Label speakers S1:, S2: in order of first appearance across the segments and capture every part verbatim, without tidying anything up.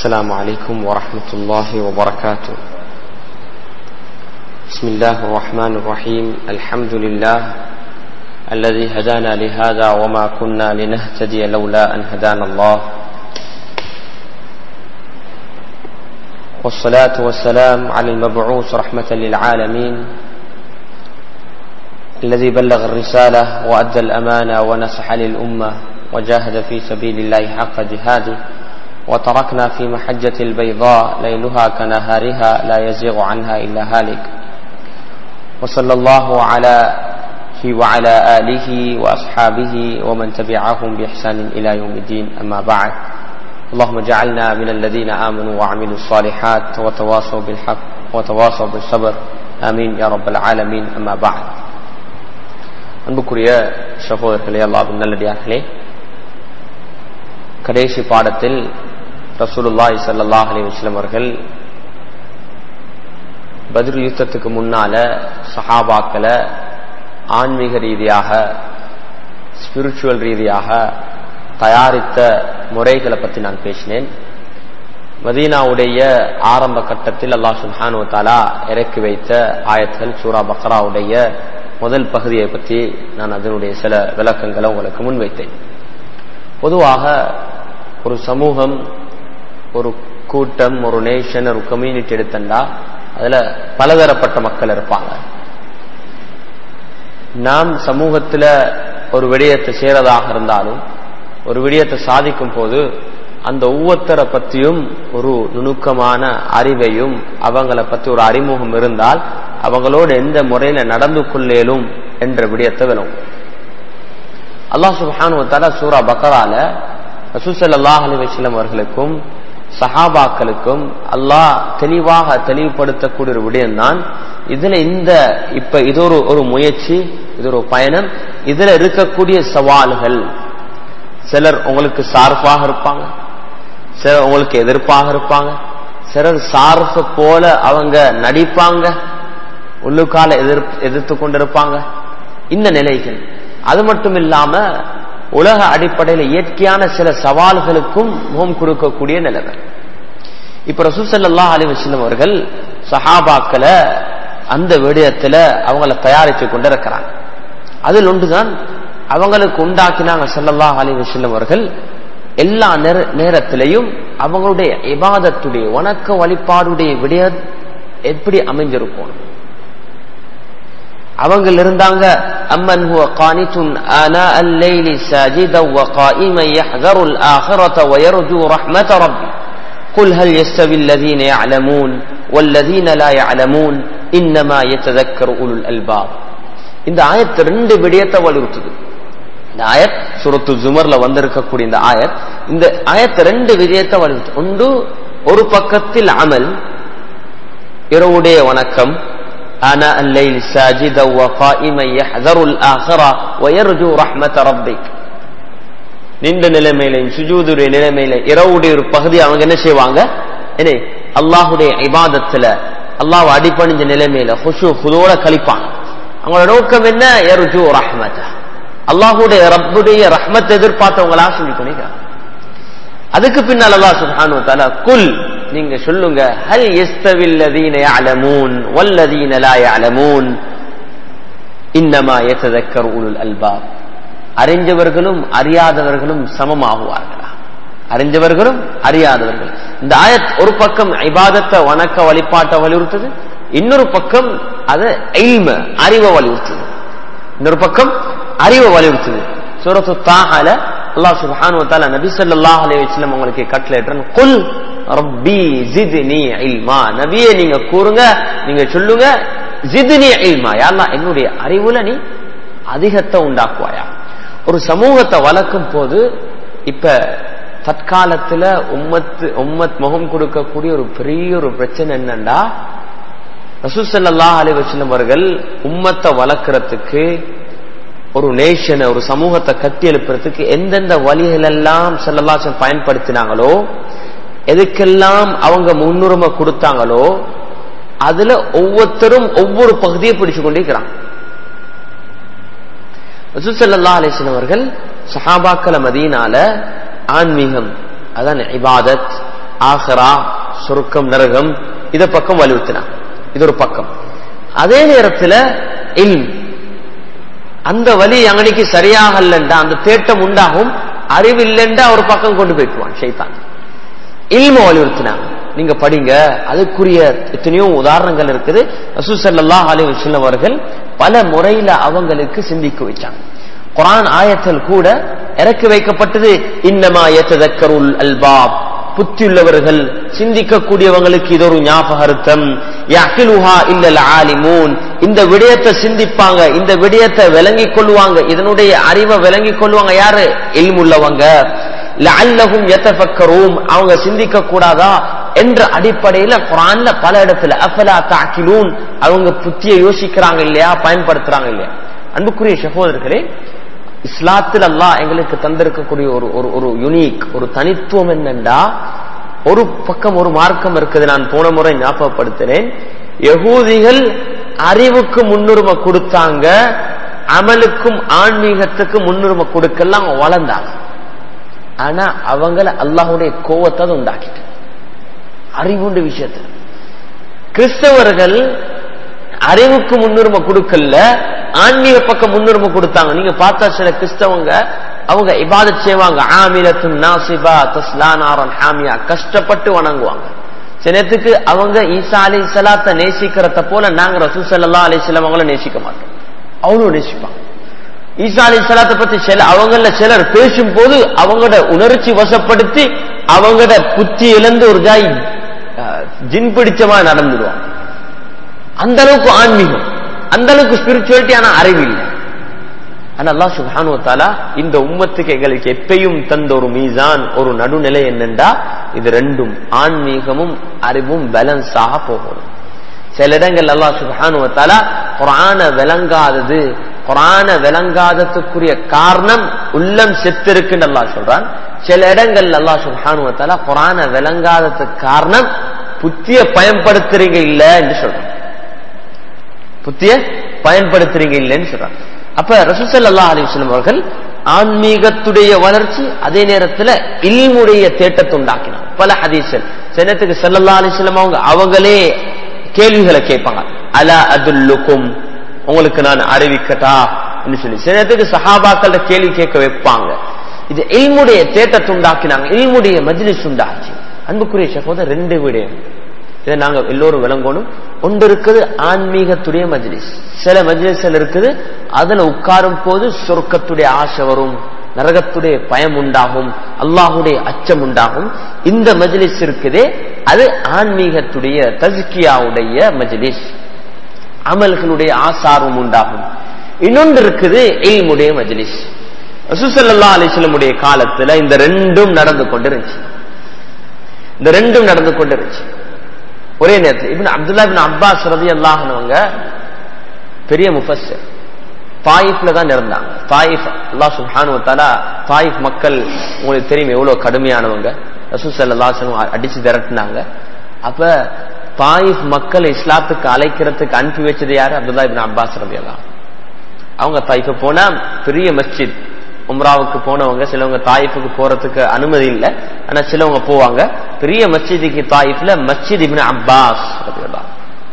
S1: السلام عليكم ورحمة الله وبركاته. بسم الله الرحمن الرحيم. الحمد لله الذي هدانا لهذا وما كنا لنهتدي لولا أن هدانا الله، والصلاة والسلام على المبعوث رحمة للعالمين الذي بلغ الرسالة وأدى الأمانة ونصح للأمة وجاهد في سبيل الله حق جهاده، وتركنا في محجة البيضاء ليلها كنهارها لا يزيغ عنها إلا هالك. وصلى الله على وعلى آله وأصحابه ومن تبعهم بإحسان إلى يوم الدين، أما بعد. اللهم اجعلنا من الذين آمنوا وعملوا الصالحات وتواصوا بالحق وتواصوا بالصبر، آمين يا رب العالمين. أما بعد. அன்புக்குரிய சகோதரர்களே, அல்லாஹ்வின் நல்லடியார்களே, கடைசி பாடத்தில் ரசூலுல்லாஹி ஸல்லல்லாஹு அலைஹி வஸல்லம் அவர்கள் பத்ர் யுத்தத்துக்கு முன்னால சஹாபாக்களை ஆன்மீக ரீதியாக, ஸ்பிரிச்சுவல் ரீதியாக தயாரித்த முறைகளை பற்றி நான் பேசினேன். மதீனாவுடைய ஆரம்ப கட்டத்தில் அல்லாஹ் சுப்ஹானஹு வ தஆலா இறக்கி வைத்த ஆயத்கள் சூரா பக்ராவுடைய முதல் பகுதியை பற்றி நான் அதனுடைய சில விளக்கங்களை உங்களுக்கு முன்வைத்தேன். பொதுவாக ஒரு சமூகம், ஒரு கூட்டம், ஒரு நேஷன், ஒரு கம்யூனிட்டி எடுத்தண்டா அதுல பலதரப்பட்ட மக்கள் இருப்பாங்க. நாம் சமூகத்துல ஒரு விடயத்தை சேரதாக இருந்தாலும், ஒரு விடயத்தை சாதிக்கும் போது அந்த ஒவ்வொருத்தரை பற்றியும் ஒரு நுணுக்கமான அறிவையும் அவங்களை பற்றி ஒரு அறிமுகம் இருந்தால் அவங்களோடு எந்த முறையில நடந்து கொள்ளேலும் என்ற விடயத்தை விளங்கும். அல்லாஹ் சுப்ஹானஹு வ தஆலா சூரா பக்ரால ரசூல் ஸல்லல்லாஹு அலைஹி வஸல்லம் அவர்களுக்கும் சஹாபாக்களுக்கும் அல்லாஹ் தெளிவாக தெளிவுபடுத்தக்கூடிய ஒரு விடயம் தான் இதுல. இந்த இப்ப இது ஒரு ஒரு முயற்சி, இது ஒரு பயணம். இதுல இருக்கக்கூடிய சவால்கள், சிலர் உங்களுக்கு சார்பாக இருப்பாங்க, சிலர் உங்களுக்கு எதிர்ப்பாக இருப்பாங்க, சிலர் சார்பு போல அவங்க நடிப்பாங்க, உள்ளுக்கால எதிர்ப்பு எதிர்த்து கொண்டிருப்பாங்க. இந்த நிலைகள் அது மட்டும் இல்லாம உலக அடிப்படையில் இயற்கையான சில சவால்களுக்கும் முகம் கொடுக்கக்கூடிய நிலைமை. இப்ப ரசூல் ஸல்லல்லாஹு அலைஹி வஸல்லம் அவர்கள் சஹாபாக்களை அந்த விடயத்துல அவங்கள தயாரித்து கொண்டிருக்கிறாங்க. அதில் ஒன்றுதான் அவங்களுக்கு உண்டாக்கினாங்க ஸல்லல்லாஹு அலைஹி வஸல்லம் அவர்கள் எல்லா நேரத்திலையும் அவங்களுடைய இபாதத்துடைய வணக்க வழிபாடுடைய விடயம் எப்படி அமைஞ்சிருக்கும். அவங்க இருந்தாங்க, அம்மன் ஹுவ கானிதுன் ஆனா அல்லைலி சாஜிதன் வ காயிமன் யஹ்தருல் ஆகிரத வ யர்ஜூ ரஹ்மத ரப்பி குல் ஹல் யஸ்தவி அல்லதீன யஅலமூன் வல்லதீன லா யஅலமூன் இன்னமா யததக்கரு உலுல் அல்பாப். இந்த ஆயத் ரெண்டு விடயத்தை வலியுறுத்துது. இந்த ஆயத் சூரத்து ஜுமர்ல வந்திருக்கக்கூடிய இந்த ஆயத் இந்த ஆயத் ரெண்டு விடயத்தை வலியுறுத்து. ஒன்று, ஒரு பக்கத்தில் அமல், இரவுடைய வணக்கம், ஆனா அல்லைல் சாஜிதன் வ காயிமன் யஹ்தருல் ஆகிரா வ யர்ஜூ ரஹ்மத ரப்பிக். நின்ற நிலைமையிலையும் சுஜூதுடைய நிலைமையில இரவுடைய ஒரு பகுதி அவங்க என்ன செய்வாங்க, என்ன அல்லாஹுடைய இபாதத்துல அல்லாஹ் அடிபணிஞ்ச நிலைமையில ஹுஷு ஹுதோட கழிப்பாங்க. அவங்களோட நோக்கம் என்ன, யர்ஜூ ரஹ்மத, அல்லாஹுடைய ரப்புடைய ரஹ்மத் எதிர்பார்த்தவங்களா சொல்லி கொண்டிருக்கிறாங்க. அதுக்கு பின்னால் அல்லாஹ் சுப்ஹானஹு வ தஆலா குல், நீங்க சொல்லுங்க, ஹல் யஸ்தவில் லதீன யஅலமூன் வல்லதீன லா யஅலமூன் இன்னமா யததக்கரு உலுல் அல்பாப். அறிஞ்சவர்களும் அறியாதவர்களும் சமமாகுவார்களா? அறிஞ்சவர்களும் அறியாதவர்கள். இந்த ஆயத் ஒரு பக்கம் இபாதத்தை வணக்க வழிபாட்டை வலியுறுத்துது, இன்னொரு பக்கம் அது இல்ம அறிவை வலியுறுத்துது, இன்னொரு பக்கம் அறிவை வலியுறுத்துது. சூரத்து தாஹால அல்லாஹ் சுப்ஹானஹு வ தஆலா நபி ஸல்லல்லாஹு அலைஹி வஸல்லம் உங்களுக்கு கட்டளையிட்டான், குல் ரப்பி ஜித்னி இல்மா, நபியே நீங்க கூறுங்க, நீங்க சொல்லுங்க, ஜித்னி இல்மா, யா அல்லாஹ் என்னுடைய அறிவுல நீ அதிகத்தை உண்டாக்குவாயா. ஒரு சமூகத்தை வளர்க்கும் போது இப்ப தற்காலத்துல உம்மத்து உம்மத் முகம் கொடுக்கக்கூடிய ஒரு பெரிய ஒரு பிரச்சனை என்னன்னா, ரசூல் ஸல்லல்லாஹு அலைஹி வஸல்லம் அவர்கள் உம்மத்தை வளர்க்கறதுக்கு, ஒரு நேஷனை, ஒரு சமூகத்தை கட்டி எழுப்புறதுக்கு எந்தெந்த வழிகள் எல்லாம் ஸல்லல்லாஹு அலைஹி வஸல்லம் பயன்படுத்தினாங்களோ, எதுக்கெல்லாம் அவங்க முன்னுரிமை கொடுத்தாங்களோ, அதுல ஒவ்வொருத்தரும் ஒவ்வொரு பகுதியை பிடிச்சு கொண்டிருக்கிறாங்க. ரசூல் ஸல்லல்லாஹு அலைஹி வஸல்லம் அவர்கள் சஹாபாக்கள மதீனால ஆன்மீகம், அதான் இபாதத், ஆஹிரா, சொர்க்கம், நரகம், இத பக்கம் வலியுறுத்தினான். இது ஒரு பக்கம். அதே நேரத்தில் இல்ம், அந்த வழி அங்கனைக்கு சரியாக இல்லைண்டா அந்த தேட்டம் உண்டாகும், அறிவில்லைண்டா ஒரு பக்கம் கொண்டு போயிட்டுவான் ஷைத்தான். இல்ம வலியுறுத்தினாங்க, நீங்க படிங்க. அதுக்குரிய எத்தனையோ உதாரணங்கள் இருக்குது. ரசூல் ஸல்லல்லாஹு அலைஹி வஸல்லம் அவர்கள் பல முறையில அவங்களுக்கு சிந்திக்க வச்சாங்க. குர்ஆன் ஆயத்தில் கூட இறக்கி வைக்கப்பட்டது, இன்னமா யததக்கருல் அல்பாப், புத்தியுள்ளவர்கள், சிந்திக்கக்கூடியவங்களுக்கு இது ஒரு ஞாபகார்த்தம். யஅகிலுஹா இல்லல் ஆலிமூன், இந்த விடயத்தை சிந்திப்பாங்க, இந்த விடயத்தை விளங்கிக் கொள்வாங்க, இதனுடைய அறிவை விளங்கிக் கொள்வாங்க யாரு? இல்முள்ளவங்க. லஅல்லஹும் யதஃபக்கரூன், அவங்க சிந்திக்க கூடாதா என்ற அடிப்படையில் குர்ஆன்ல பல இடத்துல அஃபலா தஅகிலூன், அவங்க புத்தியை யோசிக்கிறாங்க இல்லையா, பயன்படுத்துறாங்க இல்லையா? அன்புக்குரிய சகோதரர்களே, இஸ்லாத்தில் அல்லாஹ் எங்களுக்கு தந்திருக்கக்கூடிய ஒரு ஒரு யூனிக் ஒரு தனித்துவம் என்னண்டா, ஒரு பக்கம் ஒரு மார்க்கம் இருக்குது. நான் போன முறை ஞாபகப்படுத்தினேன், யகூதிகள் அறிவுக்கு முன்னுரிமை கொடுத்தாங்க, அமலுக்கும் ஆன்மீகத்துக்கு முன்னுரிமை கொடுக்கலாம் வளர்ந்தாங்க. ஆனா அவங்கள அல்லாஹ்வுடைய கோவத்தை உண்டாக்கிட்டு அறிவுண்ட விஷயத்த. கிறிஸ்தவர்கள் அறிவுக்கு முன்னுரிமை கொடுக்கல, ஆன்மீக பக்கம் முன்னுரிமை கொடுத்தாங்க. நீங்க பார்த்தா சில கிறிஸ்தவங்க அவங்க இபாதத் செய்வாங்க, ஆமிலத்துன் நாசிபா தஸ்லா நாரன் ஹாமியா, கஷ்டப்பட்டு வணங்குவாங்க. சிலத்துக்கு அவங்க ஈசா அலைஹிஸ்ஸலாத்தை நேசிக்கிறத போல நாங்க ரசூல் ஸல்லல்லாஹு அலைஹி வஸல்லம் அவங்கள நேசிக்க மாட்டோம், அவ்வளவு நேசிப்பாங்க. ஈசா அலைஹிஸ்ஸலாத்தை பத்தி சில அவங்கள சிலர் பேசும் போது அவங்களோட உணர்ச்சி வசப்படுத்தி அவங்களோட புத்தி இழந்து ஒரு ஜாய் ஜின் பிடிச்சமா நடந்துடுவாங்க. அந்த அளவுக்கு ஆன்மீகம், அந்த அளவுக்கு ஸ்பிரிச்சுவாலிட்டி, ஆனா அறிவு இல்லை. ஆனா அல்லாஹ் சுப்ஹானஹு வ தஆலா இந்த உம்மத்துக்கு எங்களுக்கு எப்பயும் தந்த ஒரு மீசான், ஒரு நடுநிலை என்னண்டா, இது ரெண்டும் ஆன்மீகமும் அறிவும் பேலன்ஸாக போகணும். சில இடங்கள் அல்லாஹ் சுப்ஹானஹு வ தஆலா குர்ஆன விளங்காதது, குர்ஆன விளங்காததுக்குரிய காரணம் உள்ளம் செத்திருக்குன்னு அல்லாஹ் சொல்றான். சில இடங்கள் அல்லாஹ் சுப்ஹானஹு வ தஆலா குர்ஆன விளங்காததுக்கு காரணம் புத்திய பயன்படுத்துறீங்க இல்ல என்று சொல்றான், புத்திய பயன்படுத்துறீங்க இல்லைன்னு சொல்றாங்க. அப்ப ரசூல் ஸல்லல்லாஹு அலைஹி வஸல்லம் அவர்கள் ஆன்மீகத்துடைய வளர்ச்சி, அதே நேரத்தில் இல்முடைய தேட்டத்தை உண்டாக்கினார். பல ஹதீஸ்கள் சிலத்துக்கு ஸல்லல்லாஹு அலைஹி வஸல்லம் அவங்க அவங்களே கேள்விகளை கேட்பாங்க, அலா அதுல்லுக்கும், உங்களுக்கு நான் அறிவிக்கட்டா என்று சொல்லி சிலத்துக்கு சஹாபாக்கள கேள்வி கேட்க வைப்பாங்க. இது இல்முடைய தேட்டத்தை உண்டாக்கினாங்க, இல்முடைய மஜ்லிஸ் உண்டாச்சு. அன்புக்குரிய சகோதரர், ரெண்டு விடயம் இதை நாங்க எல்லோரும் விளங்கணும். ஒன்று இருக்குது ஆன்மீகத்துடைய மஜ்லிஸ், சில மஜ்லிஸ்கள் இருக்குது அதுல உட்காரும் போது சொர்க்கத்துடைய ஆசை வரும், நரகத்துடைய பயம் உண்டாகும், அல்லாஹுடைய அச்சம் உண்டாகும். இந்த மஜ்லிஸ் இருக்குதே அது ஆன்மீகத்துடைய தஸ்கியாவுடைய மஜ்லிஸ், அமல்களுடைய ஆசாரம் உண்டாகும். இன்னொன்று இருக்குது இல்முடைய மஜ்லிஸ். ரசூல் ஸல்லல்லாஹு அலைஹி வஸல்லம் உடைய காலத்துல இந்த ரெண்டும் நடந்து கொண்டிருந்துச்சு, இந்த ரெண்டும் நடந்து கொண்டிருந்துச்சு ஒரே நேரத்தில். இப்னு அப்துல்லா இப்னு அப்பாஸ் ரலியல்லாஹு அன்ஹுங்க பெரிய முஃபஸ்ஸிர், தாயிஃப்ல தான் இருந்தாங்க. தாயிஃப் அல்லாஹ் சுப்ஹானஹு வ தஆலா தாயிஃப் மக்கள் உங்களுக்கு தெரியும் எவ்வளவு கடுமையானவங்க, ரசூல் ஸல்லல்லாஹு அலைஹி வஸல்லம் அடிச்சு திரட்டினாங்க. அப்ப தாயிஃப் மக்கள் இஸ்லாத்துக்கு அழைக்கிறதுக்கு அனுப்பி வச்சது யாரு? அப்துல்லா இப்னு அப்பாஸ் ரலியல்லாஹு. அவங்க தாயிஃப் போனா பெரிய மஸ்ஜித், உம்ராவுக்கு போனவங்க சிலவங்க தாயிஃபுக்கு போறதுக்கு அனுமதி இல்லை, ஆனா சிலவங்க போவாங்க. பெரிய மஸ்ஜிதுக்கு தாயிஃப்ல மஸ்ஜித் இப்னு அப்பாஸ் ரலியல்லாஹு,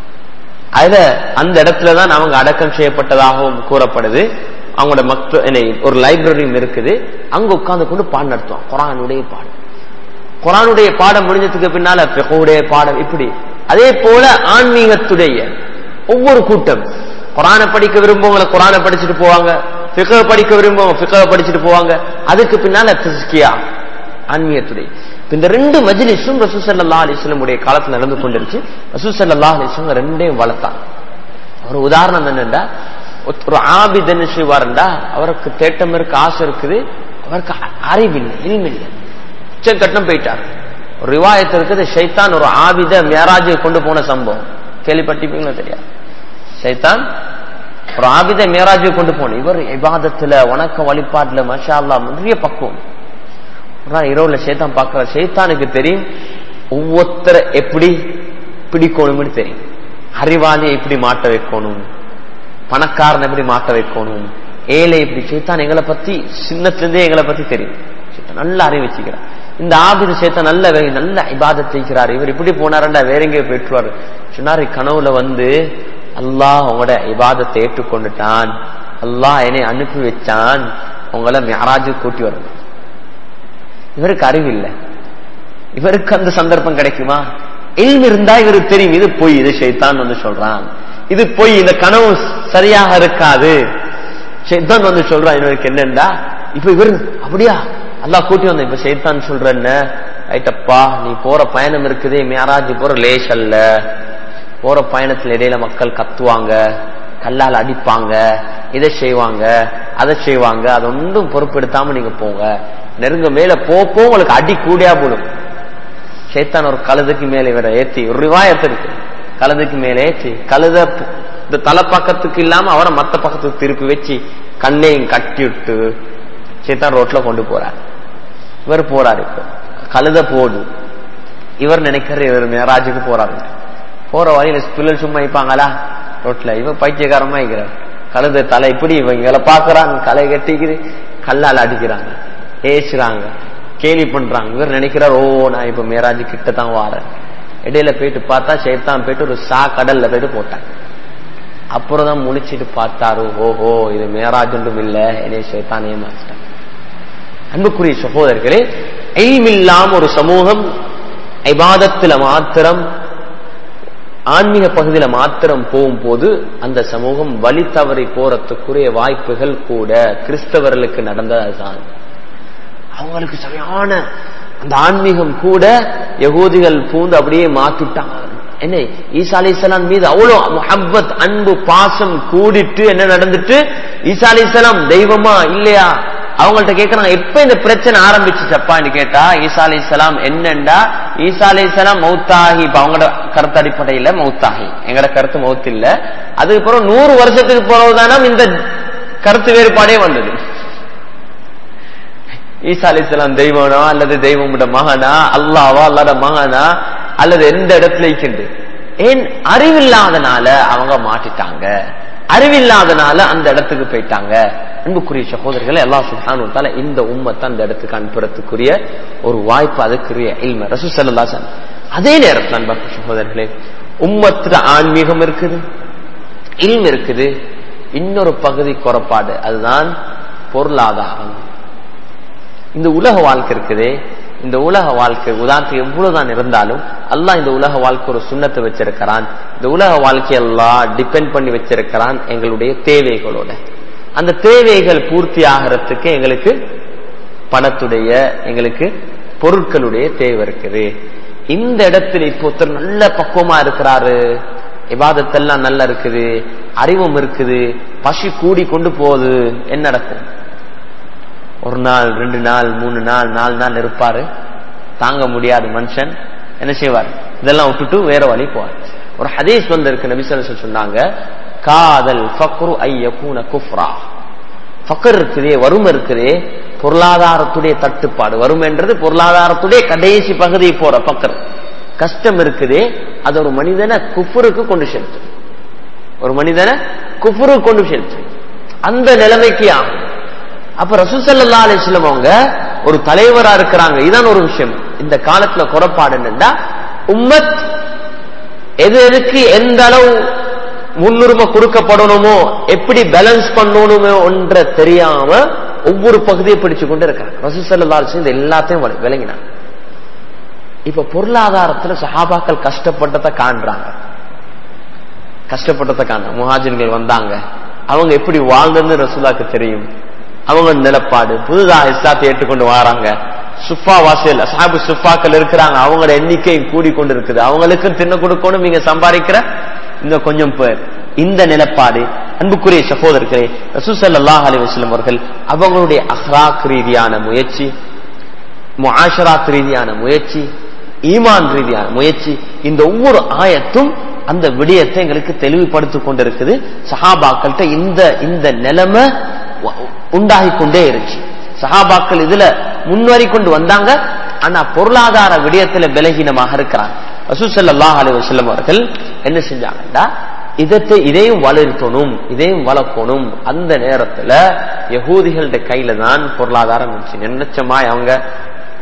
S1: அத அந்த இடத்துல தான் அவங்க அடக்கம் செய்யப்பட்டதாகவும் கூறப்படுது. அவங்களோட மக்கள் ஒரு லைப்ரரியும் இருக்குது, அங்க உட்கார்ந்து கொண்டு பாடம் நடத்துவாங்க, குர்ஆனுடைய பாடம். குர்ஆனுடைய பாடம் முடிஞ்சதுக்கு பின்னால ஃபிக்ஹுடைய பாடம், இப்படி. அதே போல ஆன்மீகத்துடைய ஒவ்வொரு கூட்டம், குர்ஆனை படிக்க விரும்புவவங்க குர்ஆனை படிச்சுட்டு போவாங்க, ஃபிக்ஹ படிக்க விரும்புவவங்க ஃபிக்ஹ படிச்சுட்டு போவாங்க. அதுக்கு பின்னால தஸ்கியா ஆன்மீகத்துடைய. இந்த ரெண்டு மஜ்லிஸும் ரசூல் ஸல்லல்லாஹு அலைஹி வஸல்லம் உடைய காலத்துல நடந்து கொண்டிருச்சு. ரசூல் ஸல்லல்லாஹு அலைஹி வஸல்லம் ரெண்டையும் வளர்த்தாங்க. ஒரு உதாரணம் என்னன்னா, ஒரு ஆபிதன் செய்வாருண்டா, அவருக்கு தேட்டம் இருக்கு, ஆசை இருக்குது, அவருக்கு அறிவில்லை, இல்மில்லை, உச்சக்கட்டம் போயிட்டார். ஒரு ரிவாயத்து இருக்குது, ஷைத்தான் ஒரு ஆபித மியராஜை கொண்டு போன சம்பவம் கேள்விப்பட்டிருப்பீங்களா தெரியாது. ஷைத்தான் ஒரு ஆபித மியராஜை கொண்டு போன, இவர் இபாதத்துல வணக்க வழிபாட்டுல மாஷா அல்லாஹ் நிறைய பக்குவம். இரவுல ஷைத்தான் பார்க்கிற, ஷைத்தானுக்கு தெரியும் ஒவ்வொருத்தரை எப்படி பிடிக்கணும் தெரியும், அறிவாளியை எப்படி மாட்ட வைக்கணும், பணக்காரன் எப்படி மாட்ட வைக்கணும், ஏழை எப்படி. ஷைத்தான் எங்களை பத்தி சின்னத்திலிருந்தே எங்களை பத்தி தெரியும், நல்லா அறிவு வச்சுக்கிறான். இந்த ஆபிது சேத்த நல்ல நல்ல இபாதத் செய்கிறார், இவர் இப்படி போனாரண்டா வேற எங்கேயோ போயிட்டுருவாரு சொன்னாரு. கனவுல வந்து அல்லாஹ் உங்களோட இபாதத்தை ஏற்றுக்கொண்டுட்டான், அல்லாஹ் என்னை அனுப்பி வச்சான், உங்களை மிஅராஜு கூட்டி வரணும். இவருக்கு அறிவில்லை, இவருக்கு அந்த சந்தர்ப்பம் கிடைக்குமா? இல்ம் இருந்தா இவருக்கு தெரியும் இது பொய், இது ஷைத்தான் வந்து சொல்றான், இது பொய், இந்த கனவு சரியாக இருக்காது, ஷைத்தான் வந்து சொல்றான். இவருக்கு என்னண்டா இப்ப இவர் அப்படியா அல்லாஹ் கூட்டி வந்த, இப்ப ஷைத்தான் சொல்றேன்னு ரைட்டப்பா, நீ போற பயணம் இருக்குதே மிஅராஜ் போற லேஷ் அல்ல, போற பயணத்துல இடையில மக்கள் கத்துவாங்க, கல்லால் அடிப்பாங்க, இதை செய்வாங்க அதை செய்வாங்க, அது ஒன்றும் பொறுப்பெடுத்தாம நீங்க போங்க, நெருங்க மேல போப்போ உங்களுக்கு அடி கூடியா போடும். ஷைத்தான் ஒரு கழுதுக்கு மேல இவரை ஏற்றி, ஒரு ரிவாயத்து இருக்கு, கழுதுக்கு மேல ஏற்றி கழுத இந்த தலை பக்கத்துக்கு இல்லாம அவரை மத்த பக்கத்துக்கு திருப்பி வச்சு கண்ணையும் கட்டி விட்டு ஷைத்தான் ரோட்ல கொண்டு போறார். இவர் போறாரு, இப்ப கழுத போடு, இவர் நினைக்கிற இவர் மிஅராஜுக்கு போறாரு. போற வழியில பிள்ளை சும்மா வைப்பாங்களா ரோட்ல, இவன் பைத்தியகாரமா இருக்கிறார், கழுத தலை இப்படி இவங்களை பாக்குறாங்க, களை கட்டிக்குது, கல்லால் அடிக்கிறாங்க, ஏசுறாங்க, கேலி பண்றாங்க. இவர் நினைக்கிறார் ஓ நான் இப்ப மிஅராஜ் கிட்ட தான் வாரேன். இடையில போயிட்டு பார்த்தா ஷைத்தான் போயிட்டு ஒரு சா கடல்ல போயிட்டு போட்டாங்க. அப்புறம் தான் முழிச்சிட்டு பார்த்தாரு, ஓஹோ இது மிஅராஜ் ஒன்றும் இல்ல, என்னைய ஷைத்தான் ஏமாத்திட்டான். அன்புக்குரிய சகோதரர்களே, இல்ம் இல்லாம ஒரு சமூகம் இபாதத்துல மாத்திரம் ஆன்மீக பகுதியில மாத்திரம் போகும் போது அந்த சமூகம் வழி தவறி போறதுக்குரிய வாய்ப்புகள் கூட கிறிஸ்தவர்களுக்கு நடந்ததுதான். அவங்களுக்கு சரியான அந்த ஆன்மீகம் கூட யகூதிகள் பூந்து அப்படியே மாத்திட்டாங்க. என்ன ஈசா அலைஹிஸ்ஸலாம் மீது அவ்வளவு முஹப்பத் அன்பு பாசம் கூடிட்டு என்ன நடந்துட்டு, ஈசா அலைஹிஸ்ஸலாம் தெய்வமா இல்லையா அவங்கள்ட்ட கேட்கறாங்க, எப்ப இந்த பிரச்சனை ஆரம்பிச்சுச்சப்பான்னு கேட்டா, ஈசா அலைஹிஸ்ஸலாம் என்னண்டா ஈசா அலைஹிஸ்ஸலாம் மௌத்தாகி, இப்ப அவங்களோட கருத்து அடிப்படையில மௌத்தாகி, எங்களோட கருத்து மௌத்து இல்ல, அதுக்கப்புறம் நூறு வருஷத்துக்கு போறதுதானா இந்த கருத்து வேறுபாடே வந்தது. ஈசா அலைஹிஸ்ஸலாம் தெய்வனா அல்லது தெய்வமுட மகனா, அல்லாவா அல்லாத மகனா அல்லது எந்த இடத்துல இருக்கின்ற, ஏன் அறிவில்லாதனால அவங்க மாட்டிட்டாங்க, அறிவில்லாதனால அந்த இடத்துக்கு போயிட்டாங்க. அன்புக்குரிய சகோதரர்களே, அல்லாஹ் சுப்ஹானஹு வ தஆலா இந்த உம்மத்தை அந்த இடத்துக்கு அனுப்புறதுக்குரிய ஒரு வாய்ப்பு, அதுக்குரிய இல்ம ரசூல் ஸல்லல்லாஹு அலைஹி வஸல்லம். அதே நேரத்தில் அன்புக்குரிய சகோதரர்களே, உம்மத்துல ஆன்மீகம் இருக்குது, இல்ம் இருக்குது, இன்னொரு பகுதி குறைபாடு, அதுதான் பொருளாதாரம். இந்த உலக வாழ்க்கை இருக்குதே, இந்த உலக வாழ்க்கை உதாரணத்துக்கு எவ்வளவுதான் இருந்தாலும் அல்லாஹ் இந்த உலக வாழ்க்கை ஒரு சுன்னத்தை வச்சிருக்கிறான். இந்த உலக வாழ்க்கை எல்லாம் டிபெண்ட் பண்ணி வச்சிருக்கிறான் எங்களுடைய தேவைகளோட. அந்த தேவைகள் பூர்த்தி ஆகிறதுக்கு எங்களுக்கு பணத்துடைய, எங்களுக்கு பொருட்களுடைய தேவை இருக்குது. இந்த இடத்துல இப்போ ஒருத்தர் நல்ல பக்குவமா இருக்கிறாரு, இபாதத்தெல்லாம் நல்லா இருக்குது, அறிவும் இருக்குது, பசி கூடி கொண்டு போகுது, என்ன நடக்கும்? ஒரு நாள் ரெண்டு நாள் மூணு நாள் நாலு நாள் இருப்பாரு, தாங்க முடியாது மனுஷன், என்ன செய்வார்? இதெல்லாம் விட்டுட்டு வேற வழி போவார். ஒரு ஹதீஸ் வந்து இருக்கு, நபி ஸல்லல்லாஹு அலைஹி வஸல்லம் சொன்னாங்க, காதல் ஃபக்ரு ஐயகூன குஃப்ரா. ஃபக்ர் இருக்குதே, வறுமை இருக்குதே, பொருளாதாரத்துடைய தட்டுப்பாடு, வறுமைன்றது பொருளாதாரத்துடைய கடைசி பகுதி போற ஃபக்ர், கஷ்டம் இருக்குதே, அது ஒரு மனிதனை குஃப்ருக்கு கொண்டு செலுத்தும், ஒரு மனிதனை குஃப்ருக்கு கொண்டு செலுத்தும், அந்த நிலைமைக்கு ஆகும். அப்ப ரசூல் ஸல்லல்லாஹு அலைஹி வஸல்லம் அவங்க ஒரு தலைவரா இருக்கிறாங்க. இதான் ஒரு விஷயம். இந்த காலத்துல குறைபாடு என்னன்னா, உம்மத் எது எதுக்கு எந்த அளவு முன்னுரிமை கொடுக்கப்படணுமோ, எப்படி பேலன்ஸ் பண்ணணுமோ ஒன்ற தெரியாம ஒவ்வொரு பகுதியை பிடிச்சு கொண்டு இருக்காங்க. ரசூல் ஸல்லல்லாஹு அலைஹி வஸல்லம் எல்லாத்தையும் விளங்கினாங்க. இப்ப பொருளாதாரத்துல சஹாபாக்கள் கஷ்டப்பட்டதை காண்றாங்க, கஷ்டப்பட்டதை காண்றாங்க. முஹாஜிர்கள் வந்தாங்க, அவங்க எப்படி வாழ்ந்ததுன்னு ரசூலுல்லாஹ்க்கு தெரியும். அவங்க நிலப்பாடு, புதுதாக இஸ்லாத்தை ஏற்றுக்கொண்டு வராங்க. சுஃபா வாசியல் அஸ்ஹாபு சுஃபாக்கள் இருக்கிறாங்க, அவங்களோட எண்ணிக்கை கூடி கொண்டு இருக்குது, அவங்களுக்கு தின்ன கொடுக்கணும், நீங்க சம்பாதிக்கிற இன்னும் கொஞ்சம் பேர். இந்த நிலப்பாடு அன்புக்குரிய சகோதரர்களே, ரசூல் ஸல்லல்லாஹு அலைஹி வஸல்லம் அவர்கள் அவங்களுடைய அஹ்லாக் ரீதியான முயற்சி, முஆஷராத் ரீதியான முயற்சி, ஈமான் ரீதியான முயற்சி, இந்த ஒவ்வொரு ஆயத்தும் அந்த விடயத்தை எங்களுக்கு தெளிவுபடுத்திக் கொண்டிருக்குது. சஹாபாக்கள்கிட்ட இந்த இந்த நிலைமை உண்டாகி கொண்டே இருந்துச்சு. சஹாபாக்கள் இதுல முன்வரி கொண்டு வந்தாங்க, ஆனா பொருளாதார விடயத்துல பலகீனமாக இருக்கிறாங்க. ரசூல் ஸல்லல்லாஹு அலைஹி வஸல்லம் அவர்கள் என்ன செஞ்சாங்கன்னா, இதத்தை இதையும் வளர்த்தணும், இதையும் வளர்க்கணும். அந்த நேரத்துல யகூதிகளுடைய கையில தான் பொருளாதாரம் இருந்துச்சு. நினைச்சமாய் அவங்க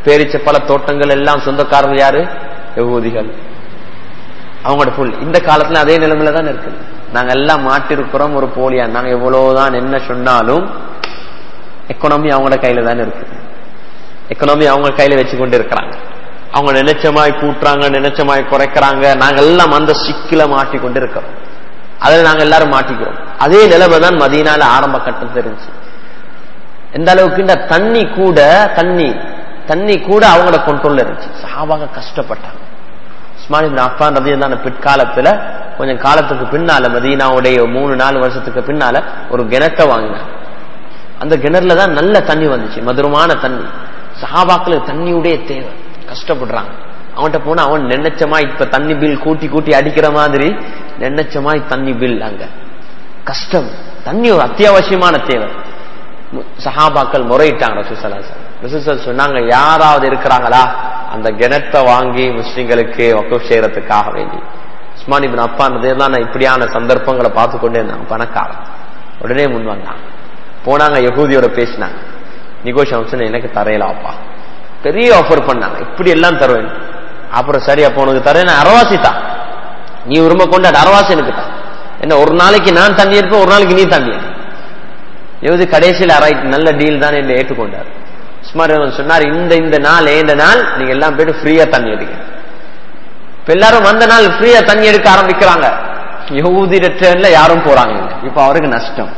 S1: பேரிச்ச பல தோட்டங்கள் எல்லாம் சொந்தக்காரர்கள் யாரு? யகூதிகள். அவங்களோட புல் இந்த காலத்துல அதே நிலைமையில தான் இருக்குது. நாங்க எல்லாம் மாட்டிருக்கிறோம் ஒரு போலியா. நாங்க எவ்வளவுதான் என்ன சொன்னாலும் எக்கனாமி அவங்களோட கையில தானே இருக்குது. எக்கனாமி அவங்க கையில வச்சு கொண்டு இருக்கிறாங்க. அவங்க நினைச்சமாய் கூட்டுறாங்க, நினைச்சமாய் குறைக்கிறாங்க. நாங்க எல்லாம் அந்த சிக்கில மாட்டி கொண்டு இருக்கிறோம். அதுல நாங்க எல்லாரும் மாட்டிக்கிறோம். அதே நிலைமை தான் மதீனால ஆரம்ப கட்டம் தெரிஞ்சு. எந்த அளவுக்கு இந்த தண்ணி கூட தண்ணி தண்ணி கூட அவங்களோட கண்ட்ரோல்ல இருந்துச்சு. சஹாபாக கஷ்டப்பட்டாங்க. உஸ்மான் இப்னு அஃபான் ரலியல்லாஹு அன்ஹு பிற்காலத்துல கொஞ்சம் காலத்துக்கு பின்னால மதீனாவுடைய மூணு நாலு வருஷத்துக்கு பின்னால ஒரு கிணத்தை வாங்கினாங்க. அந்த கிணறுல தான் நல்ல தண்ணி வந்துச்சு, மதுரமான தண்ணி. சஹாபாக்களுக்கு தண்ணியுடைய தேவை, கஷ்டப்படுறாங்க. அவன்கிட்ட போனா அவன் நினைச்சமா இப்ப தண்ணி பில் கூட்டி கூட்டி அடிக்கிற மாதிரி நினைச்சமா தண்ணி பில். அங்க கஷ்டம், தண்ணி ஒரு அத்தியாவசியமான தேவை. சஹாபாக்கள் முறையிட்டாங்க. ரசூல் ஸல்லல்லாஹு அலைஹி வஸல்லம் ரசூல் சொன்னாங்க, யாராவது இருக்கிறாங்களா அந்த கிணத்தை வாங்கி முஸ்லிம்களுக்கு வக்ஃப் செய்யறதுக்காக வேண்டி? உஸ்மான் இப்னு அஃபான் ரலியல்லாஹு அன்ஹு இப்படியான சந்தர்ப்பங்களை பார்த்து கொண்டே இருந்தாங்க. பணக்காரன் உடனே முன் வந்தாங்க, போனாங்க, யகூதியோட பேசினாங்க. நிகோஷியேஷன் எனக்கு தரையலாப்பா, பெரிய ஆஃபர் பண்ணாங்க, இப்படி எல்லாம் தருவேன். அப்புறம் சரி, அப்ப உனக்கு தரேன், அரவாசி தான், நீ உரிமை கொண்டாட, அரவாசி எனக்கு தான். என்ன ஒரு நாளைக்கு நான் தண்ணி இருப்பேன், ஒரு நாளைக்கு நீ தண்ணி இருப்பேன். யகூதி கடைசியில் ரைட், நல்ல டீல் தான் என்று ஏற்றுக்கொண்டார். உஸ்மான் சொன்னார், இந்த இந்த நாள் ஏந்த நாள் நீங்க எல்லாம் போயிட்டு ஃப்ரீயா தண்ணி எடுக்க. இப்ப எல்லாரும் வந்த நாள் ஃப்ரீயா தண்ணி எடுக்க ஆரம்பிக்கிறாங்க. யகூதி ட்ரெயின்ல யாரும் போறாங்க. இப்ப அவருக்கு நஷ்டம்.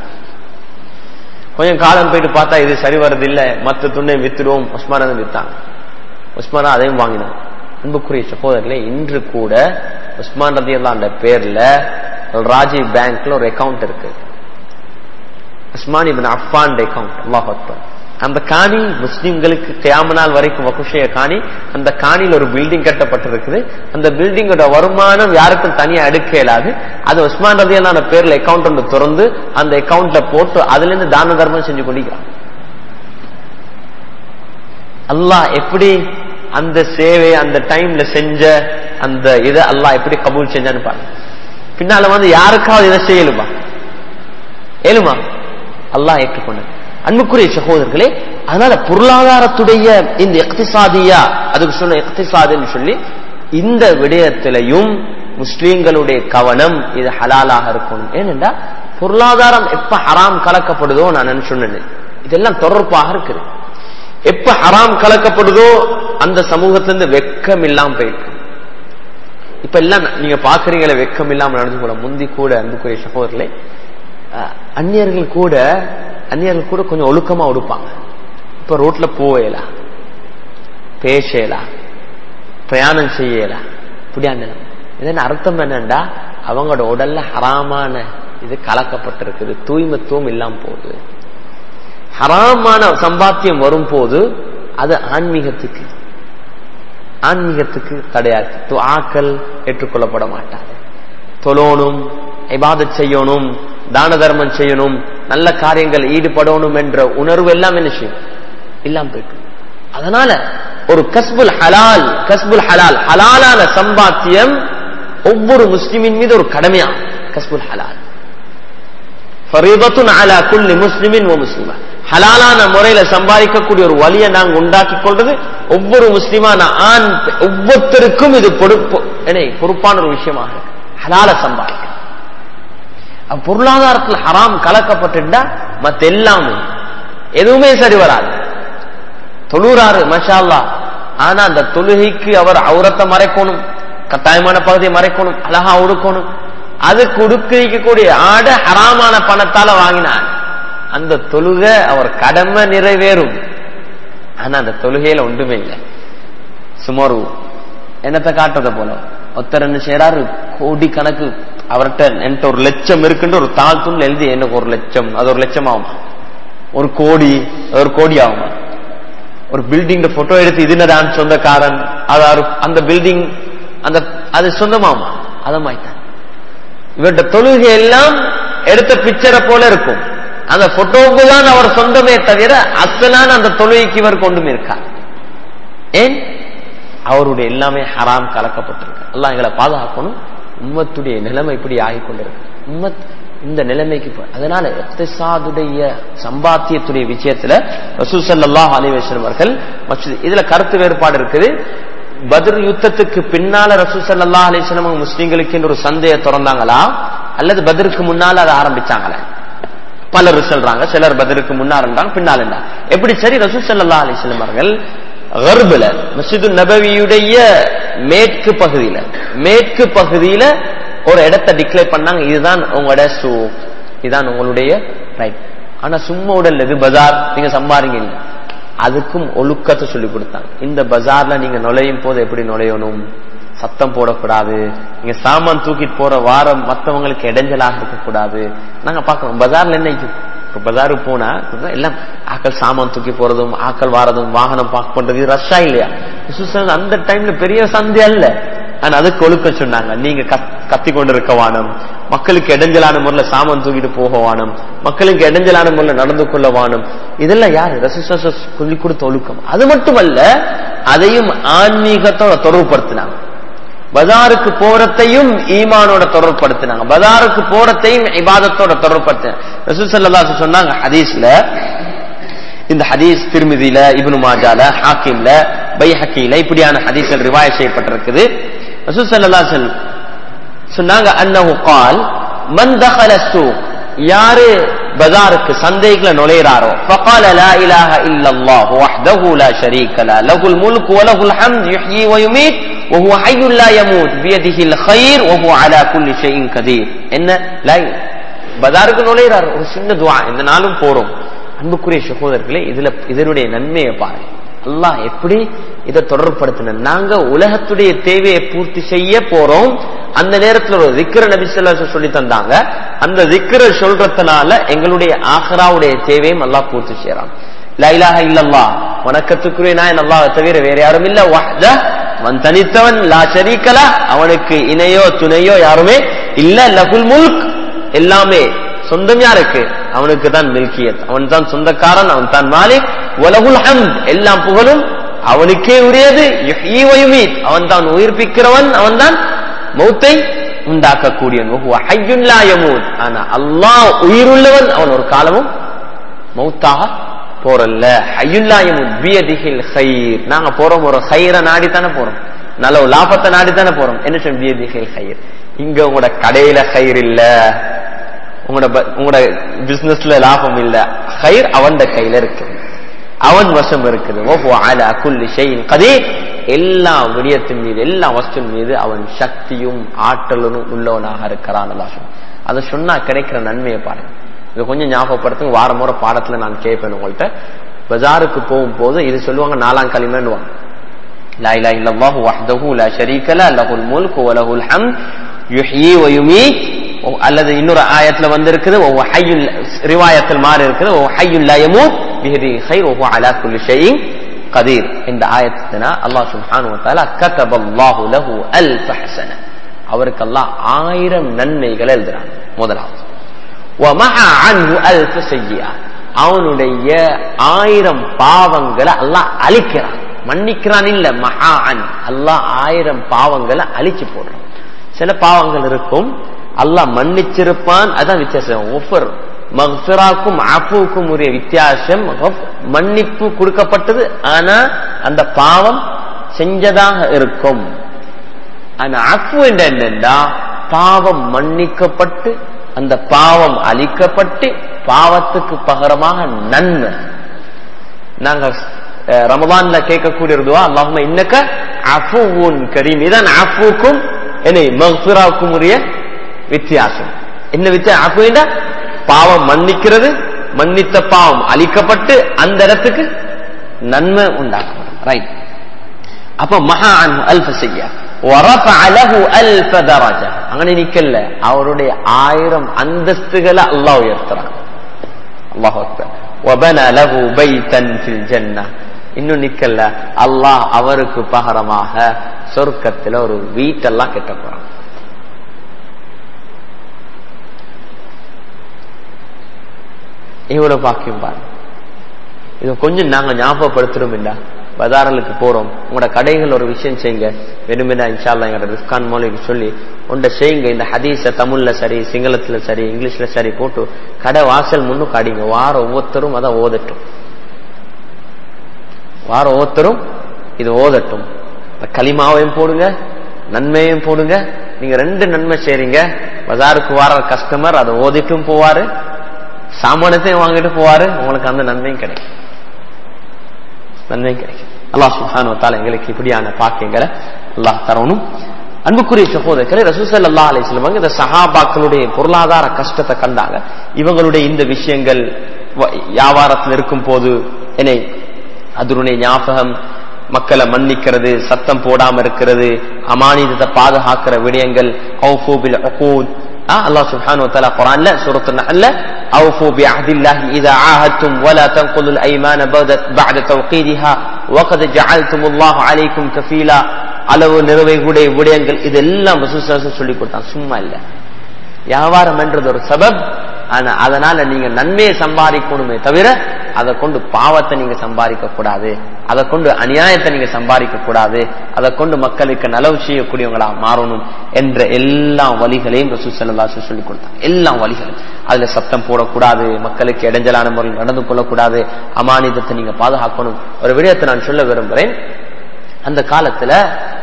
S1: கொஞ்சம் காலம் போயிட்டு பார்த்தா இது சரி வருது இல்ல, மத்த துண்ணை வித்துடுவோம். உஸ்மான் வித்தாங்க. உஸ்மான் அதையும் வாங்கினாங்க. அன்புக்குரிய சகோதரர்களே, இன்று கூட உஸ்மான் ரலியல்லாஹு அன்ஹு பேர்ல ராஜி பேங்க்ல ஒரு அக்கவுண்ட் இருக்கு, உஸ்மான் இப்னு அஃபான் அக்கவுண்ட். அல்லாஹ் அக்பர். அந்த காணி முஸ்லிம்களுக்கு கியாமத் நாள் வரைக்கும் வக்ஃப் செய்ய காணி. அந்த காணியில் ஒரு பில்டிங் கட்டப்பட்டிருக்குது. அந்த பில்டிங்கோட வருமானம் யாருக்கும் தனியா எடுக்க இயலாது. அது உஸ்மான் ரலியல்லாஹு அன்ஹு பேர்ல அக்கவுண்ட் ஒன்று திறந்து அந்த அக்கவுண்ட்ல போட்டு அதுல இருந்து தான தர்மம் செஞ்சு கொண்டிருக்கிறாங்க. அல்லாஹ் எப்படி அந்த சேவை அந்த டைம்ல செஞ்ச அந்த இதை அல்லாஹ் எப்படி கபூல் செஞ்சான்னு பாருங்க. பின்னால வந்து யாருக்காவது இதை செய்யலுமா? ஏழுமா? அல்லாஹ் ஏற்றுக்கொண்ட. அன்புக்குரிய சகோதரர்களே, அதனால பொருளாதாரத்துடைய இந்த இக்திசாதியா, அதுக்கு சொன்ன இக்திசாதுன்னு சொல்லி இந்த விடயத்திலையும் முஸ்லீம்களுடைய கவனம் இது ஹலாலாக இருக்கணும். ஏனென்றா பொருளாதாரம் எப்ப ஹராம் கலக்கப்படுதோ, நான் சொன்னேன், இதெல்லாம் தொடர்பாக இருக்குது. எப்ப ஹராம் கலக்கப்படுதோ அந்த சமூகத்திலிருந்து வெக்கம் இல்லாம போயிருக்கு. இப்ப எல்லாம் நீங்க பாக்குறீங்களே, வெக்கம் இல்லாம நடந்து கூட. முந்தி கூட அன்புக்குரிய சகோதரர்களே, அந்நியர்கள் கூட அந்நியர்கள் கூட கொஞ்சம் ஒழுக்கமா உடுப்பாங்க. இப்ப ரோட்ல போயலாம், பேசலாம், பிரயாணம் செய்யலாம். இப்படியான இதன் அர்த்தம் என்னண்டா, அவங்களோட உடல்ல ஹராமான இது கலக்கப்பட்டிருக்குது, தூய்மத்துவம் இல்லாம போகுது. ஹராமான சம்பாத்தியம் வரும் போது அது ஆன்மீகத்துக்கு ஆன்மீகத்துக்கு தடையாது. துஆக்கள் ஏற்றுக்கொள்ளப்பட மாட்டாது. தொழணும், இபாதத் செய்யணும், தான தர்மம் செய்யணும், நல்ல காரியங்கள் ஈடுபடணும் என்ற உணர்வு எல்லாம் என்ன செய்யும்? இல்லாம போயிட்டு. அதனால ஒரு கஸ்புல் ஹலால், கஸ்புல் ஹலால் ஹலாலான சம்பாத்தியம் ஒவ்வொரு முஸ்லிமின் மீது ஒரு கடமையா. கஸ்புல் ஹலால் ஃபரீதத்துன் அலா குல்லி முஸ்லிமின் வ முஸ்லிமா. ஹலாலான முறையில சம்பாதிக்கக்கூடிய ஒரு வழியை நாங்க உண்டாக்கி கொண்டது ஒவ்வொரு முஸ்லிமான ஆண் ஒவ்வொருத்தருக்கும் இது பொறுப்பு, பொறுப்பான ஒரு விஷயமாக ஹலால சம்பாதிக்க. பொருளாதாரத்தில் ஹராம் கலக்கப்பட்டுட்டா மத்த எல்லாமே எதுவுமே சரி வராது. தொழுறாரு மஷா அல்லாஹ், ஆனா அந்த தொழுகைக்கு அவர் அவுரத்தை மறைக்கணும், கட்டாயமான பகுதியை மறைக்கணும், அழகா உடுக்கணும். அதுக்கு உடுக்கக்கூடிய ஆடை ஹராமான பணத்தால வாங்கினார். அந்த தொழுகை அவர் கடமை நிறைவேறும், ஆனா அந்த தொழுகையில ஒன்றுமே இல்லை. சுமார் என்னத்தை காட்டுறத போல ஒருத்தர் என்ன செய்யறாரு, கோடி கணக்கு அவர்கிட்ட என்கிட்ட ஒரு லட்சம் இருக்குன்ற ஒரு தாழ்த்துன்னு எழுதி, எனக்கு ஒரு லட்சம், அது ஒரு லட்சம் ஆகுமா, ஒரு கோடி அது ஒரு கோடி ஆகுமா, ஒரு பில்டிங் போட்டோ எடுத்து இதுனதான் சொந்தக்காரன், அதாவது அந்த பில்டிங் அந்த அது சொந்தமாகுமா, அதமாய்த்தான். இவர்கிட்ட தொழுகை எல்லாம் எடுத்த பிக்சரை போல இருக்கும், அந்த போட்டோவுக்கு தான் அவர் சொந்தமே தவிர அசலான அந்த தொழுகைக்கு இவர் கொண்டுமே இருக்கார். ஏன்? அவருடைய எல்லாமே ஹராம் கலக்கப்பட்டிருக்கு. அல்லாஹ் எங்களை பாதுகாக்கணும். உம்மத்துடைய நிலைமை இப்படி ஆகிக் கொண்டிருக்கு. உம்மத் இந்த நிலைமைக்கு. அதனால இக்திசாதுடைய சம்பாத்தியத்துடைய விஷயத்துல ரசூல் ஸல்லல்லாஹு அலைஹி வஸல்லம் அவர்கள் மஸ்ஜித், இதுல கருத்து வேறுபாடு இருக்குது. பத்ர் யுத்தத்துக்கு பின்னால ரசூல் ஸல்லல்லாஹு அலைஹி வஸல்லம் முஸ்லிம்களுக்கு ஒரு சந்தையை திறந்தாங்களா அல்லது பத்ருக்கு முன்னால அதை ஆரம்பிச்சாங்களா? பலர் சொல்றாங்க, சிலர் பத்ருக்கு முன்னாள் பின்னால். எப்படி சரி, ரசூல் ஸல்லல்லாஹு அலைஹி வஸல்லம் அவர்கள் கர்புல மஸ்ஜிது நபவியுடைய மேற்கு பகுதியில மேற்கு பகுதியில ஒரு இடத்தை டிக்ளேர் பண்ணாங்க, இதுதான் உங்களோட சூக், இதுதான் உங்களுடைய ரைட். ஆனா சும்மா உடல் இது பஜார், நீங்க சம்பாதிங்க இல்லை, அதுக்கும் ஒழுக்கத்தை சொல்லி கொடுத்தாங்க. இந்த பஜார்ல நீங்க நுழையும் போது எப்படி நுழையணும், சத்தம் போடக்கூடாது, நீங்க சாமான் தூக்கிட்டு போற வாரம் மற்றவங்களுக்கு இடைஞ்சலாக இருக்கக்கூடாது. நாங்க பாக்கிறோம் பஜார்ல என்ன பஜாருக்கு போனா எல்லாம் ஆக்கள் சாமான் தூக்கி போறதும் ஆக்கள் வாரதும் வாகனம் பார்க் பண்றது ரஷ்ஷா இல்லையா? அந்த டைம்ல பெரிய சந்தை அல்ல, ஆனா அதுக்கு ஒழுக்க சொன்னாங்க. நீங்க கத்தி கொண்டு இருக்க வானம், மக்களுக்கு இடைஞ்சலான முறையில சாமான் தூக்கிட்டு போக வானம், மக்களுக்கு இடைஞ்சலான முறையில நடந்து கொள்ள வானம். இதெல்லாம் யாரு ரசூலுல்லாஹ் சொல்லி கொடுத்த ஒழுக்கம். அது மட்டுமல்ல, அதையும் ஆன்மீகத்தோட தொடர்புபடுத்தினாங்க. பஜாருக்கு போறதையும் ஈமானோட தொடர்புபடுத்தினாங்க, பஜாருக்கு போறதையும் இபாதத்தோட தொடர்புபடுத்தினாங்க. ரசூல் ஸல்லல்லாஹு அலைஹி வஸல்லம் சொன்னாங்க ஹதீஸ்ல, இந்த ஹதீஸ் திர்மிதில, இப்னு மாஜால, ஹாக்கிம்ல, பைஹக்கில இப்படியான ஹதீஸ்கள் ரிவாயத் செய்யப்பட்டிருக்குது. ரசூல் ஸல்லல்லாஹு அலைஹி வஸல்லம் சொன்னாங்க, அன்னஹு قال من دخل السوق, யாரு பஜாருக்கு சந்தைக்குள்ள நுழையறாரோ, فقال لا اله الا الله وحده لا شريك له له الملك وله الحمد يحيي ويميت وهو حي لا يموت بيده الخير وهو على كل شيء قدير. என்ன பஜாருக்கு நுழையறார், ஒரு சின்ன துஆ. இந்த நாளும் போறோம் அன்புக்குரிய சகோதரர்களே, இதுல இதனுடைய நன்மையை பாருங்க. அல்லாஹ் எப்படி இதை தொடர்படுத்தின. நாங்க உலகத்துடைய தேவையை பூர்த்தி செய்ய போறோம், அந்த நேரத்தில் ஒரு திக்ர நபி ஸல்லல்லாஹு அலைஹி வஸல்லம் சொல்லி தந்தாங்க. அந்த திக்ர சொல்றதுனால எங்களுடைய ஆഖിറാவுடைய தேவையும் அல்லாஹ் பூர்த்தி செய்யறான். லா இலாஹ இல்லல்லாஹ், வணக்கத்துக்குரிய நாயன் அல்லாஹ் தவிர வேற யாரும் இல்ல. வஹ்த, அவன் தனித்தவன். லா ஷரீக லஹ், அவனுக்கு இணையோ துணையோ யாருமே இல்ல. லஹுல் முல்க், எல்லாமே சொந்தம் யாருக்கு? அவனுக்கு தான் மில்கியத், அவன் தான் சொந்தக்காரன், அவன் தான் மாலிக். வலஹுல் ஹம்த், எல்லாம் புகழும் அவனுக்கே உரியது. யுஹ்யி வ யுமீத், அவன் தான் உயிர்ப்பிக்கிறவன், அவன் தான் மௌத்தை உண்டாக்கக்கூடியவன். வஹுவ ஹய்யுன் லா யமூத், ஆனா அல்லாஹ் உயிருள்ளவன், அவன் ஒரு காலமும் மௌத்தாக போறல்ல. ஹய்யுன் லா யமூத் பியதிஹில் கைர், நாங்க போறோம் ஒரு கைர நாடித்தானே போறோம், நல்ல லாபத்தை நாடித்தானே போறோம். என்ன சொல்ல பியதிஹில் கைர், இங்க உங்களோட கடையில கைர் இல்ல, உங்களோட உங்களோட பிசினஸ்ல லாபம் இல்ல, கைர் அவன் கையில இருக்கு, அவன் வசம் இருக்குது. வஹுவ அலா குல்லி ஷைஇன் கதீர், எல்லா விடயத்தின் மீது எல்லா வஸ்துவின் மீது அவன் சக்தியும் ஆற்றலும் உள்ளவனாக இருக்கிறான். அல்லாஹ் அதை சொன்னா கிடைக்கிற நன்மையை பாருங்க. இதை கொஞ்சம் ஞாபகப்படுத்துங்க. வாரம் முறை பாடத்துல நான் கேட்பேன் உங்கள்கிட்ட. பஜாருக்கு போகும் போது இது சொல்லுவாங்க, நாலாம் களிமன்னுவாங்க. லா இலாஹ இல்லல்லாஹு வஹ்தஹு லா ஷரீக லஹு லஹுல் முல்கு வ லஹுல் ஹம்த் யுஹ்யி வ யுமீத். அல்லது இன்னொரு ஆயத்துல வந்து இருக்குது, ரிவாயத்தில் மாறி இருக்குது, ஹய்யுல் லா யமூத் பியதிஹில் கைர் வஹுவ அலா குல்லி ஷைஇன் கதீர். இந்த ஆயத்துல அல்லாஹ் சுப்ஹானஹு வ தஆலா கதபல்லாஹு லஹு அல்ஃப ஹஸன, அவருக்கு அல்லாஹ் ஆயிரம் நன்மைகளை எழுதுறான். முதலாவது வமஹா அன்ஹு அல்ஃப ஸய்யிஆ, அவனுடைய ஆயிரம் பாவங்களை அல்லாஹ் அழிக்கிறான். மன்னிக்கிறான் இல்ல, மஹா அன், அல்லாஹ் ஆயிரம் பாவங்களை அழிச்சு போடுறான். சில பாவங்கள் இருக்கும் அல்லாஹ் மன்னிச்சிருப்பான், அதான் வித்தியாசம். ஒஃபர் மக்ஃபிராக்கும் அஃபுக்கும் உரிய வித்தியாசம். மன்னிப்பு கொடுக்கப்பட்டது, ஆனா அந்த பாவம் செஞ்சதாக இருக்கும். ஆனா அஃபு என்ற என்னன்னா, பாவம் மன்னிக்கப்பட்டு அந்த பாவம் அழிக்கப்பட்டு பாவத்துக்கு பகரமாக நன்மை. நாங்க ரமதான்ல கேட்கக்கூடிய துஆ, அல்லாஹும்ம இன்னக அஃபுவுன் கரீம். இதான் அஃபுக்கும் என்னை மக்ஃபிராக்கும் உரிய வித்தியாசம். என்ன வித்தியாசம்? அஃபு என்றா பாவம் மன்னிக்கிறது, மன்னித்த பாவம் அழிக்கப்பட்டு அந்த இடத்துக்கு நன்மை உண்டாக்கப்படும். ரைட். அப்ப மஹா அன்ஹு அல்ஃப ஸய்யிஆ வரஃபஅ லஹு அல்ஃப தரஜா, அங்கே நிக்கல்ல, அவருடைய ஆயிரம் அந்தஸ்துகளை அல்லாஹ் உயர்த்துறான். அல்லாஹு அக்பர். வபனா லஹு பைத்தன் ஃபில் ஜன்னah, இன்னும் நிக்கல்ல, அல்லாஹ் அவருக்கு பகரமாக சொர்க்கத்துல ஒரு வீட்டெல்லாம் கட்ட போறான். இவ்வளவு பாக்கியம் பாருங்க. இது கொஞ்சம் நாங்க ஞாபகப்படுத்துறோம் இல்ல, பஜார்களுக்கு போறோம், உங்களோட கடைகள் ஒரு விஷயம் செய்யுங்க, வெறுமனா இன்ஷா அல்லாஹ் எங்களோட ரிஸ்கான் மௌலிக்கு சொல்லி உண்ட செய்யுங்க. இந்த ஹதீஸ தமிழ்ல சரி, சிங்களத்துல சரி, இங்கிலீஷ்ல சரி போட்டு கடை வாசல் முன்னு காடிங்க. வார ஒவ்வொருத்தரும் அதை ஓதட்டும், வார ஒவ்வொருத்தரும் இது ஓதட்டும். களிமாவையும் போடுங்க, நன்மையும் போடுங்க. நீங்க ரெண்டு நன்மை செய்றீங்க. பஜாருக்கு வார கஸ்டமர் அதை ஓதிட்டும் போவாரு, சாமானத்தையும் வாங்கிட்டு போவாரு, உங்களுக்கு அந்த நன்மையும் கிடைக்கும், நன்மையும் கிடைக்கும். அல்லாஹ் சுப்ஹானஹு வ தஆலா எங்களுக்கு இப்படியான பாக்கியங்களை அல்லாஹ் தரணும். அன்புக்குரிய சகோதரர்களே, ரசூல் ஸல்லல்லாஹு அலைஹி வஸல்லம் இந்த சஹாபாக்களுடைய பொருளாதார கஷ்டத்தை கண்டாங்க. இவங்களுடைய இந்த விஷயங்கள் வியாபாரத்தில் இருக்கும் போது என்னை அதனுடைய ஞாபகம், மக்களை மன்னிக்கிறது, சத்தம் போடாம இருக்கிறது, அமானிதத்தை பாதுகாக்கிற விடயங்கள், அவ்ஃபூ பில் உகூத். அல்லாஹ் சுப்ஹானஹு வ தஆலா குர்ஆன்ல சூரத்துன் நஹ்ல்ல அவ்ஃபூ பிஅஹ்தில்லாஹி இதா ஆஹதும் வலா தன்குதுல் ஐமான பஅத தவ்கீதிஹா வகத் ஜஅல்துமுல்லாஹு அலைக்கும் கஃபீலா, அளவு நிறைவேக்கூடிய விடயங்கள் இதெல்லாம் ரசூல் ஸல்லல்லாஹு அலைஹி வஸல்லம் சொல்லி கொடுத்தாங்க. சும்மா இல்ல, வியாபாரம் என்றது ஒரு சபப். ஆனா அதனால நீங்க நன்மையை சம்பாதிக்கணுமே தவிர அதை கொண்டு பாவத்தை நீங்க சம்பாதிக்க கூடாது, அதை கொண்டு அநியாயத்தை நீங்க சம்பாதிக்க கூடாது, அதை கொண்டு மக்களுக்கு நலவு செய்யக்கூடியவங்களா மாறணும் என்ற எல்லா வழிகளையும் ரசூல் ஸல்லல்லாஹு அலைஹி வஸல்லம் சொல்லி கொடுத்தாங்க. எல்லா வழிகளும், அதுல சத்தம் போடக்கூடாது, மக்களுக்கு இடைஞ்சலான முறையில் நடந்து கொள்ளக்கூடாது, அமானிதத்தை நீங்க பாதுகாக்கணும். ஒரு விடயத்தை நான் சொல்ல விரும்புறேன். அந்த காலத்துல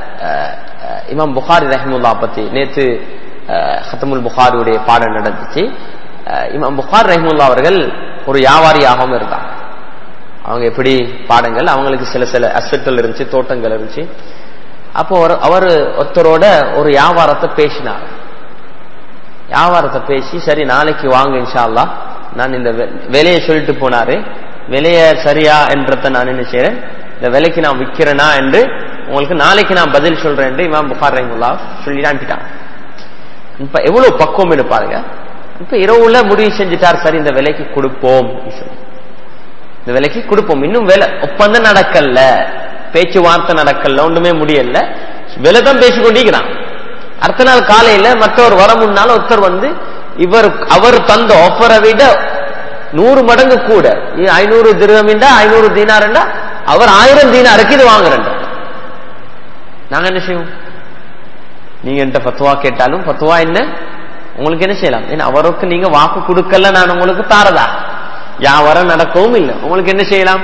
S1: இமாம் புகாரி ரஹிமஹுல்லாஹ் பத்தி நேற்று ஹத்தமுல் புகாரியுடைய பாடம் நடந்துச்சு. இமாம் புகாரி ரஹிமஹுல்லாஹ் அவர்கள் ஒரு வியாபாரியாகவும் இருந்தாங்க. அவங்க எப்படி பாடங்கள், அவங்களுக்கு சில சில அசெட்கள் இருந்துச்சு, தோட்டங்கள் இருந்துச்சு. அப்போ அவர் ஒருத்தரோட ஒரு வியாபாரத்தை பேசினார். வியாபாரத்தை பேசி சரி நாளைக்கு வாங்க இன்ஷா அல்லாஹ், நான் இந்த விலையை சொல்லிட்டு போனாரு. விலைய சரியா என்றத நான் என்ன செய்யறேன், இந்த விலைக்கு நான் விற்கிறேனா என்று உங்களுக்கு நாளைக்கு நான் பதில் சொல்றேன் என்று இமாம் புகாரி ரஹிமஹுல்லாஹ் சொல்லி அனுப்பிட்டாங்க. இப்ப எவ்வளவு பக்குவம் என்று பாருங்க. இப்ப இரவுல முடிவு செஞ்சுட்டார், சரி இந்த விலைக்கு கொடுப்போம், இந்த விலைக்கு கொடுப்போம். இன்னும் வேலை ஒப்பந்தம் நடக்கல, பேச்சுவார்த்தை நடக்கல, ஒண்ணுமே முடியல, விலை தான் பேசிக்கொண்டிருக்கிறான். அடுத்த நாள் காலையில மற்றவர் வர முன்னால ஒருத்தர் வந்து இவர் அவர் தந்த ஆஃபரை விட நூறு மடங்கு கூட, ஐநூறு திர்ஹம்டா ஐநூறு தீனார்டா அவர் ஆயிரம் தீனாருக்கு இது வாங்குறேன். நாங்க என்ன செய்வோம், நீங்க என்கிட்ட பத்துவா கேட்டாலும் பத்துவா என்ன உங்களுக்கு என்ன செய்யலாம், அவருக்கு நீங்க வாக்கு கொடுக்கல, நான் உங்களுக்கு தாரதா வியாபாரம் நடக்கவும் இல்லை, உங்களுக்கு என்ன செய்யலாம்,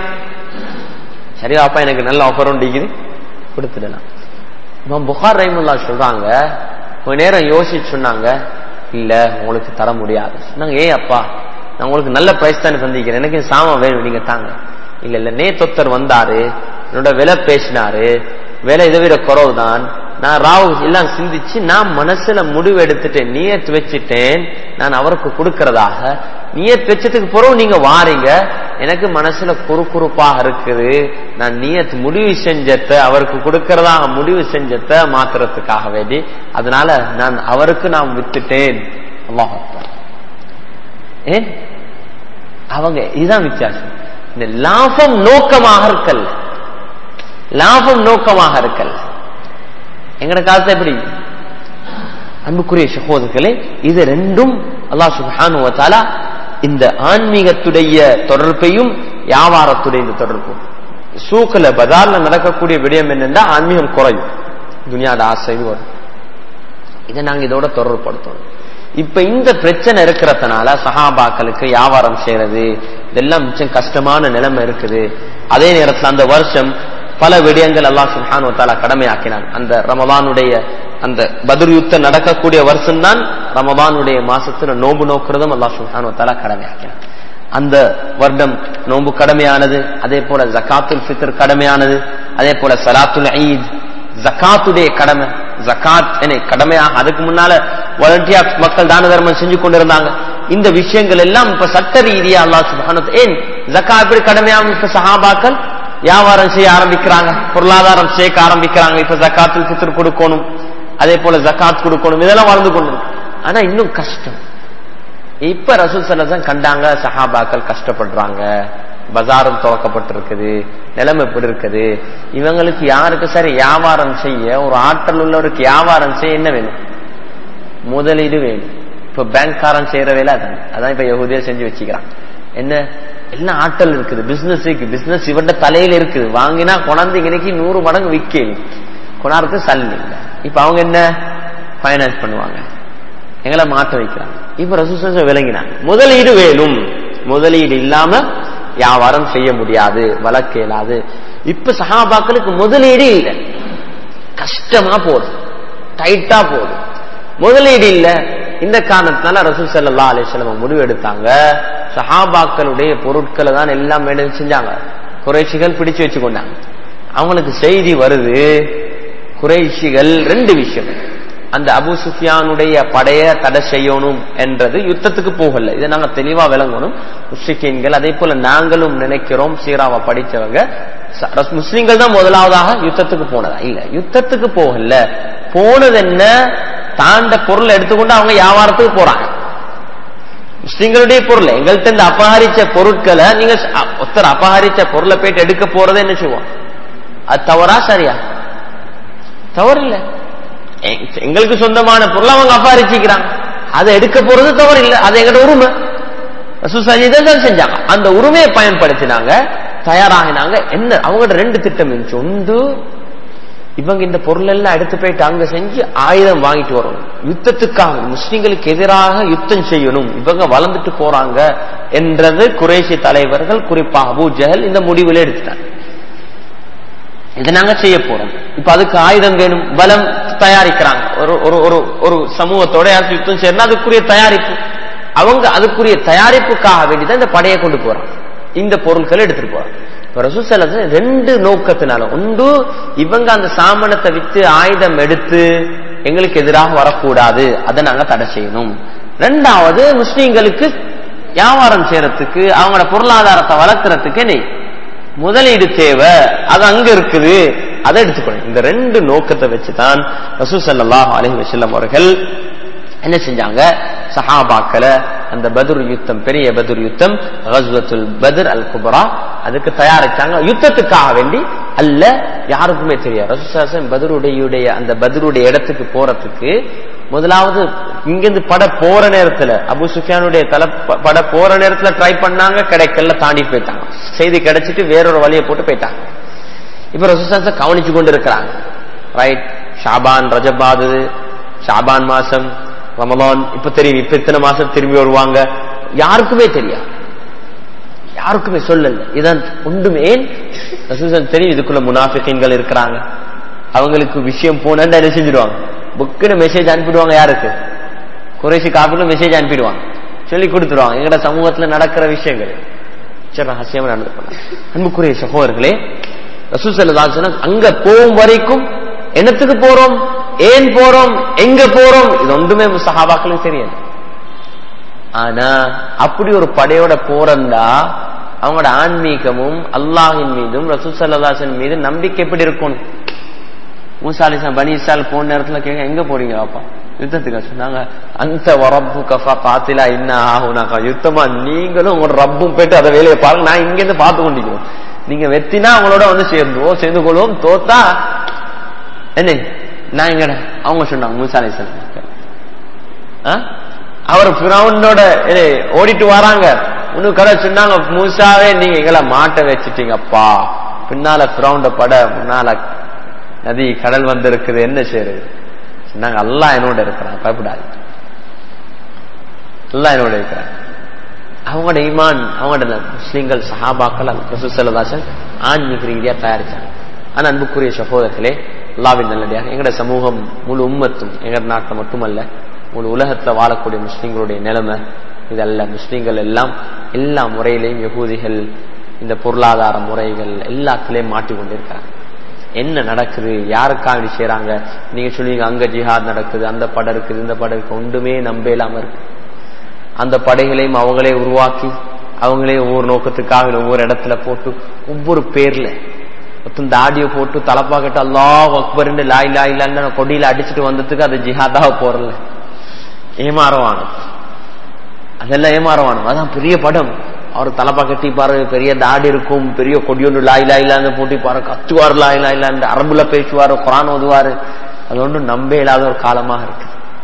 S1: சரி அப்பா எனக்கு நல்ல ஆஃபர் உண்டிக்குது கொடுத்துடலாம். இமாம் புகாரி ரஹிமஹுல்லாஹ் சொல்றாங்க, கொஞ்ச நேரம் யோசிச்சு சொன்னாங்க, இல்ல உங்களுக்கு தர முடியாது. சொன்னாங்க, ஏன் அப்பா, நான் உங்களுக்கு நல்ல பிரைஸ் தானே தந்திக்கிறேன், எனக்கு சாமான் வேணும், நீங்க தாங்க. இல்ல இல்ல நேத்தொத்தர் வந்தாரு, என்னோட விலை பேசினாரு, விலை இதை விட குறவுதான், நான் ராவு எல்லாம் சிந்திச்சு நான் மனசுல முடிவு எடுத்துட்டேன், நியத் வச்சுட்டேன், நான் அவருக்கு கொடுக்கறதாக. நியத் வச்சதுக்கு பிறகு நீங்க வாரீங்க, எனக்கு மனசுல குறுகுறுப்பாக இருக்குது, நான் நியத் முடிவு செஞ்சத அவருக்கு கொடுக்கறதாக முடிவு செஞ்சத மாத்துறதுக்காக வேண்டி, அதனால நான் அவருக்கு நான் வித்துட்டேன். அல்லாஹ் அக்பர். ஏன் அவங்க இதுதான் வித்தியாசம். இந்த லாபம் நோக்கமாக இருக்கல்ல, லாபம் நோக்கமாக இருக்கல்ல. எங்கட காலத்தை எப்படி, அன்புக்குரிய சகோதரர்களே, இது ரெண்டும் அல்லாஹ் சுப்ஹானஹு வ தஆலா இந்த ஆன்மீகத்துடைய தொடர்பையும் வியாபாரத்துடைய இந்த தொடர்பும், சூக்கல பஜார்ல நடக்கக்கூடிய விடயம் என்னன்னா ஆன்மீகம் குறையும், துனியாட ஆசை வரும். இதை நாங்க இதோட தொடர்புபடுத்தணும். இப்ப இந்த பிரச்சனை இருக்கிறதுனால சஹாபாக்களுக்கு வியாபாரம் செய்யறது இதெல்லாம் மிச்சம் கஷ்டமான நிலைமை இருக்குது. அதே நேரத்தில் அந்த வருஷம் பல விடயங்கள் அல்லாஹ் சுப்ஹானஹு வ தஆலா கடமையாக்கினான். அந்த ரமலானுடைய அந்த பத்ர் யுத்தம் நடக்கக்கூடிய வருஷம் தான் ரமலானுடைய மாசத்துல நோன்பு நோக்குறதும் அல்லாஹ் சுப்ஹானஹு வ தஆலா கடமையாக்கினான். அந்த வருடம் நோன்பு கடமையானது, அதே போல ஜகாத்துல் ஃபித்ர் கடமையானது, அதே போல ஸலாத்துல் ஈத் ஜகாத்துடைய கடமை, ஜகாத் என்ன கடமையாக அதுக்கு முன்னால வாலண்டியர் மக்கள் தான தர்மம் செஞ்சு கொண்டிருந்தாங்க. இந்த விஷயங்கள் எல்லாம் இப்ப சட்ட ரீதியா அல்லாஹ் சுப்ஹானஹு வ தஆலா ஏன் ஜகாத் எப்படி கடமையாகும், இப்ப சஹாபாக்கள் வியாபாரம் செய்ய ஆரம்பிக்கிறாங்க, பொருளாதாரம் சேர்க்க ஆரம்பிக்கிறாங்க, இப்ப ஜகாத்துல் ஃபித்ர் கொடுக்கணும், அதே போல ஜகாத் கொடுக்கணும், இதெல்லாம் வளர்ந்து கொண்டு. ஆனா இன்னும் கஷ்டம். இப்ப ரசூல் ஸல்லல்லாஹு அலைஹி வஸல்லம் கண்டாங்க சஹாபாக்கள் கஷ்டப்படுறாங்க, பஜாரும் துவக்கப்பட்டிருக்குது, நிலைமை எப்படி இருக்குது, இவங்களுக்கு யாருக்கு சரி வியாபாரம் செய்ய ஒரு ஆற்றல் உள்ளவருக்கு வியாபாரம் செய்ய என்ன வேணும், முதலீடு வேணும். இப்ப பேங்க்காரன் செய்யற வேலை அதான், அதான் இப்ப யஹூதியா செஞ்சு வச்சுக்கிறான். என்ன எல்லாம் ஆற்றல் இருக்குது, பிசினஸ் இருக்கு, பிசினஸ் இவட தலையில இருக்குது, வாங்கினா கொண்டாந்து இன்னைக்கு நூறு மடங்கு விற்கணும், கொண்டாடுறது சல்லி இல்லை. இப்ப அவங்க என்ன பைனான்ஸ் பண்ணுவாங்க, எங்களை மாற்ற வைக்கிறாங்க. இப்ப ரசூலுல்லாஹி விளங்கினாங்க முதலீடு வேணும், முதலீடு இல்லாம வியாபாரம் செய்ய முடியாது, வளர்க்க இயலாது. இப்ப சஹாபாக்களுக்கு முதலீடு இல்லை, கஷ்டமா போகுது, டைட்டா போகுது, முதலீடு இல்ல. இந்த காரணத்தினால ரசூல் ஸல்லல்லாஹு அலைஹி வஸல்லம் முடிவு எடுத்தாங்க, சஹாபாக்களுடைய பொருட்களை தான் எல்லாம் மேடம் செஞ்சாங்க, குறைஷிகள் பிடிச்சு வச்சுக்கொண்டாங்க. அவங்களுக்கு செய்தி வருது, குறைஷிகள் ரெண்டு விஷயம், அந்த அபூ சுஃபியானுடைய படைய தடை செய்யணும் என்றது யுத்தத்துக்கு போகல, இதை நாங்க தெளிவா விளங்கணும். முஸ்லிம்கள் அதே போல நாங்களும் நினைக்கிறோம், சீராவை படிச்சவங்க முஸ்லிம்கள் தான் முதலாவதாக யுத்தத்துக்கு போனதா இல்ல, யுத்தத்துக்கு போகல. போனது என்ன, தாண்ட பொருள் எடுத்துக்கொண்டு அவங்க வியாபாரத்துக்கு போறாங்க. முஸ்லிம்களுடைய பொருள் எங்கள்கிட்ட இந்த அபகரிச்ச பொருட்களை நீங்க ஒருத்தர் அபகரிச்ச பொருளை போயிட்டு எடுக்க போறதை என்ன செய்வோம், அது தவறா சரியா? தவறு இல்ல, எங்களுக்கு சொந்தமான பொருள் அவங்க அபகரிச்சுக்கிறாங்க, அதை எடுக்க போறது தவறு இல்லை, அது எங்கட உரிமை. ரசூல் தான் செஞ்சாங்க, அந்த உரிமையை பயன்படுத்தினாங்க, தயாராகினாங்க. என்ன அவங்கள்ட்ட ரெண்டு திட்டம் இருந்துச்சு. ஒன்று, இவங்க இந்த பொருள் எல்லாம் எடுத்து போயிட்டு அங்க செஞ்சு ஆயுதம் வாங்கிட்டு வரணும், யுத்தத்துக்காக முஸ்லிம்களுக்கு எதிராக யுத்தம் செய்யணும், இவங்க வளர்ந்துட்டு போறாங்க என்றது குறைஷி தலைவர்கள், குறிப்பாக அபூ ஜஹல் இந்த முடிவுல எடுத்துட்டாங்க. இதை நாங்க செய்ய போறோம். இப்ப அதுக்கு ஆயுதம் வேணும், பலம் தயாரிக்கிறாங்க. ஒரு ஒரு ஒரு சமூகத்தோட யாருக்கு யுத்தம் செய்யணும், அதுக்குரிய தயாரிப்பு, அவங்க அதுக்குரிய தயாரிப்புக்காக வேண்டிதான் இந்த படையை கொண்டு போறாங்க, இந்த பொருட்களை எடுத்துட்டு போறாங்க. ரசூல் ஸல்லல்லாஹு அலைஹி வஸல்லம் ரெண்டு நோக்கத்தினால, ஒன்று இவங்க அந்த சாமனத்தை வித்து ஆயுதம் எடுத்து எங்களுக்கு எதிராக வரக்கூடாது, அதை நாங்க தடை செய்யணும். ரெண்டாவது, முஸ்லீம்களுக்கு வியாபாரம் செய்யறதுக்கு அவங்களோட பொருளாதாரத்தை வளர்க்கறதுக்கு நீ முதலீடு தேவை, அது அங்க இருக்குது, அதை எடுத்துக்கணும். இந்த ரெண்டு நோக்கத்தை வச்சுதான் ரசூல் ஸல்லல்லாஹு அலைஹி வஸல்லம் அவர்கள் என்ன செஞ்சாங்க, சஹாபாக்களை அந்த பத்ர் யுத்தம், பெரிய பத்ர் யுத்தம், கஸ்வத்துல் பத்ர் அல் குப்ரா, அதுக்கு தயாரிச்சாங்க. யுத்தத்துக்காக வேண்டி அல்ல, யாருக்குமே தெரியாது. ரசூல் ஸல்லல்லாஹு அலைஹி வஸல்லம் பத்ருடைய அந்த பத்ருடைய இடத்துக்கு போறதுக்கு முதலாவது இங்கிருந்து பட போற நேரத்துல, அபூ சுஃபியானுடைய தலை பட போற நேரத்துல ட்ரை பண்ணாங்க, கிடைக்கல, தாண்டி போயிட்டாங்க. செய்தி கிடைச்சிட்டு வேறொரு வழியை போட்டு போயிட்டாங்க. இப்ப ரசூல் ஸல்லல்லாஹு அலைஹி வஸல்லம் கவனிச்சு கொண்டு இருக்கிறாங்க. ரைட், ஷாபான் ரஜபாது, ஷாபான் மாசம், ரமலான், இப்ப தெரியும், இப்ப இத்தனை மாசம் திரும்பி வருவாங்க, யாருக்குமே தெரியாது, யாருக்குமே சொல்லல. இதான் ஒன்றுமே ரசூல் தெரியும், இதுக்குள்ள முனாஃபிகீன்கள் இருக்கிறாங்க, அவங்களுக்கு விஷயம் போனா என்ன செஞ்சிருவாங்க, புக்குன்னு மெசேஜ் அனுப்பிடுவாங்க. யாருக்கு? குறைஷி காபிலும் மெசேஜ் அனுப்பிடுவாங்க, சொல்லி கொடுத்துருவாங்க, எங்கட சமூகத்துல நடக்கிற விஷயங்கள் சரி ரகசியமா நடந்து. அன்புக்குரிய சகோதரர்களே, ரசூல் ஸல்லல்லாஹு அலைஹி வஸல்லம் அங்க போகும் வரைக்கும் என்னத்துக்கு போறோம், ஏன் போறோம், எங்க போறோம், இது ஒன்றுமே சஹாபாக்களுக்கு தெரியாது. ஆனா அப்படி ஒரு படையோட போறந்தா அவங்களோட ஆன்மீகமும் அல்லாஹின் மீதும் ரசூல் ஸல்லல்லாஹு அலைஹி வஸல்லம் மீது நம்பிக்கை எப்படி இருக்கும்? மூசா அலைஹிஸ்ஸலாம் பனி இஸ்ராயீல் போன நேரத்துல கேட்க, எங்க போறீங்க அப்பா? யுத்தத்துக்கு. சொன்னாங்க, அந்த வரப்பு கஃபா காத்திலா இன்னா ஆகுனாக்கா, யுத்தமா நீங்களும் உங்களோட ரப்பும் போயிட்டு அதை வேலையை பாருங்க, நான் இங்க இருந்து பார்த்து கொண்டிருக்கிறோம், நீங்க வெத்தினா அவங்களோட வந்து சேர்ந்துவோம், சேர்ந்து கொள்வோம், தோத்தா என்ன நான் எங்கட. அவங்க சொன்னாங்க மூசா அலைஹிஸ்ஸலாம் அவர் ஃபிரௌனோட ஓடிட்டு வராங்க, இன்னும் கடை சொன்னாங்க, மூசாவே நீங்க எங்களை மாட்ட வச்சுட்டீங்கப்பா, பின்னால ஃபிரௌனோட பட, முன்னால நதி கடல் வந்து இருக்குது, என்ன செய்யறது? சொன்னாங்க, அல்லாஹ் என்னோட இருக்கிறான், பயப்படாது, அல்லாஹ் என்னோட இருக்கிறான். அவங்களோட ஈமான், அவங்களோட முஸ்லிம்கள் சஹாபாக்கள் ரசூல் ஸல்லல்லாஹு அலைஹி வஸல்லம் ஆன்மீக ரீதியா தயாரிச்சாங்க. ஆனா அன்புக்குரிய சகோதரர்களே, அல்லாஹ்வின் நல்லடியாக எங்கட சமூகம் முழு உம்மத்தும், எங்க நாட்டில் மட்டுமல்ல முழு உலகத்துல வாழக்கூடிய முஸ்லிம்களுடைய நிலைமை இதல்ல. முஸ்லிம்கள் எல்லாம் எல்லா முறையிலையும் யகூதிகள் இந்த பொருளாதார முறைகள் எல்லாத்திலையும் மாட்டி கொண்டிருக்கிறாங்க. என்ன நடக்குது, யாருக்காக செய்யறாங்க? நீங்க சொல்லுவீங்க அங்க ஜிஹாத் நடக்குது, அந்த படம் இருக்குது, இந்த படம் இருக்கு, ஒன்றுமே நம்ப இல்லாம இருக்கு. அந்த படைகளையும் அவங்களே உருவாக்கி அவங்களே ஒவ்வொரு நோக்கத்துக்காக ஒவ்வொரு இடத்துல போட்டு ஒவ்வொரு பேர்ல இந்த ஆடியோ போட்டு தலப்பாக்கிட்டு அல்லாஹ் அக்பர் லாய் லாய் லான்னு கொடியில அடிச்சுட்டு வந்ததுக்கு அது ஜிஹாதாக போறல, ஏமாறவான, அதெல்லாம் ஏமாறவானு. அதான் பெரிய படம், அவர் தலப்பா கட்டி பாரு, பெரிய தாடி இருக்கும், பெரிய கொடியொன்று லாய் லாயிலான்னு போட்டி பாரு, கத்துவாரு லாய் லாயிலான்னு, அரபுல பேசுவாரு, குரான் ஓதுவாரு, அது ஒன்றும் நம்ப இல்லாத ஒரு காலமாக இருக்கு.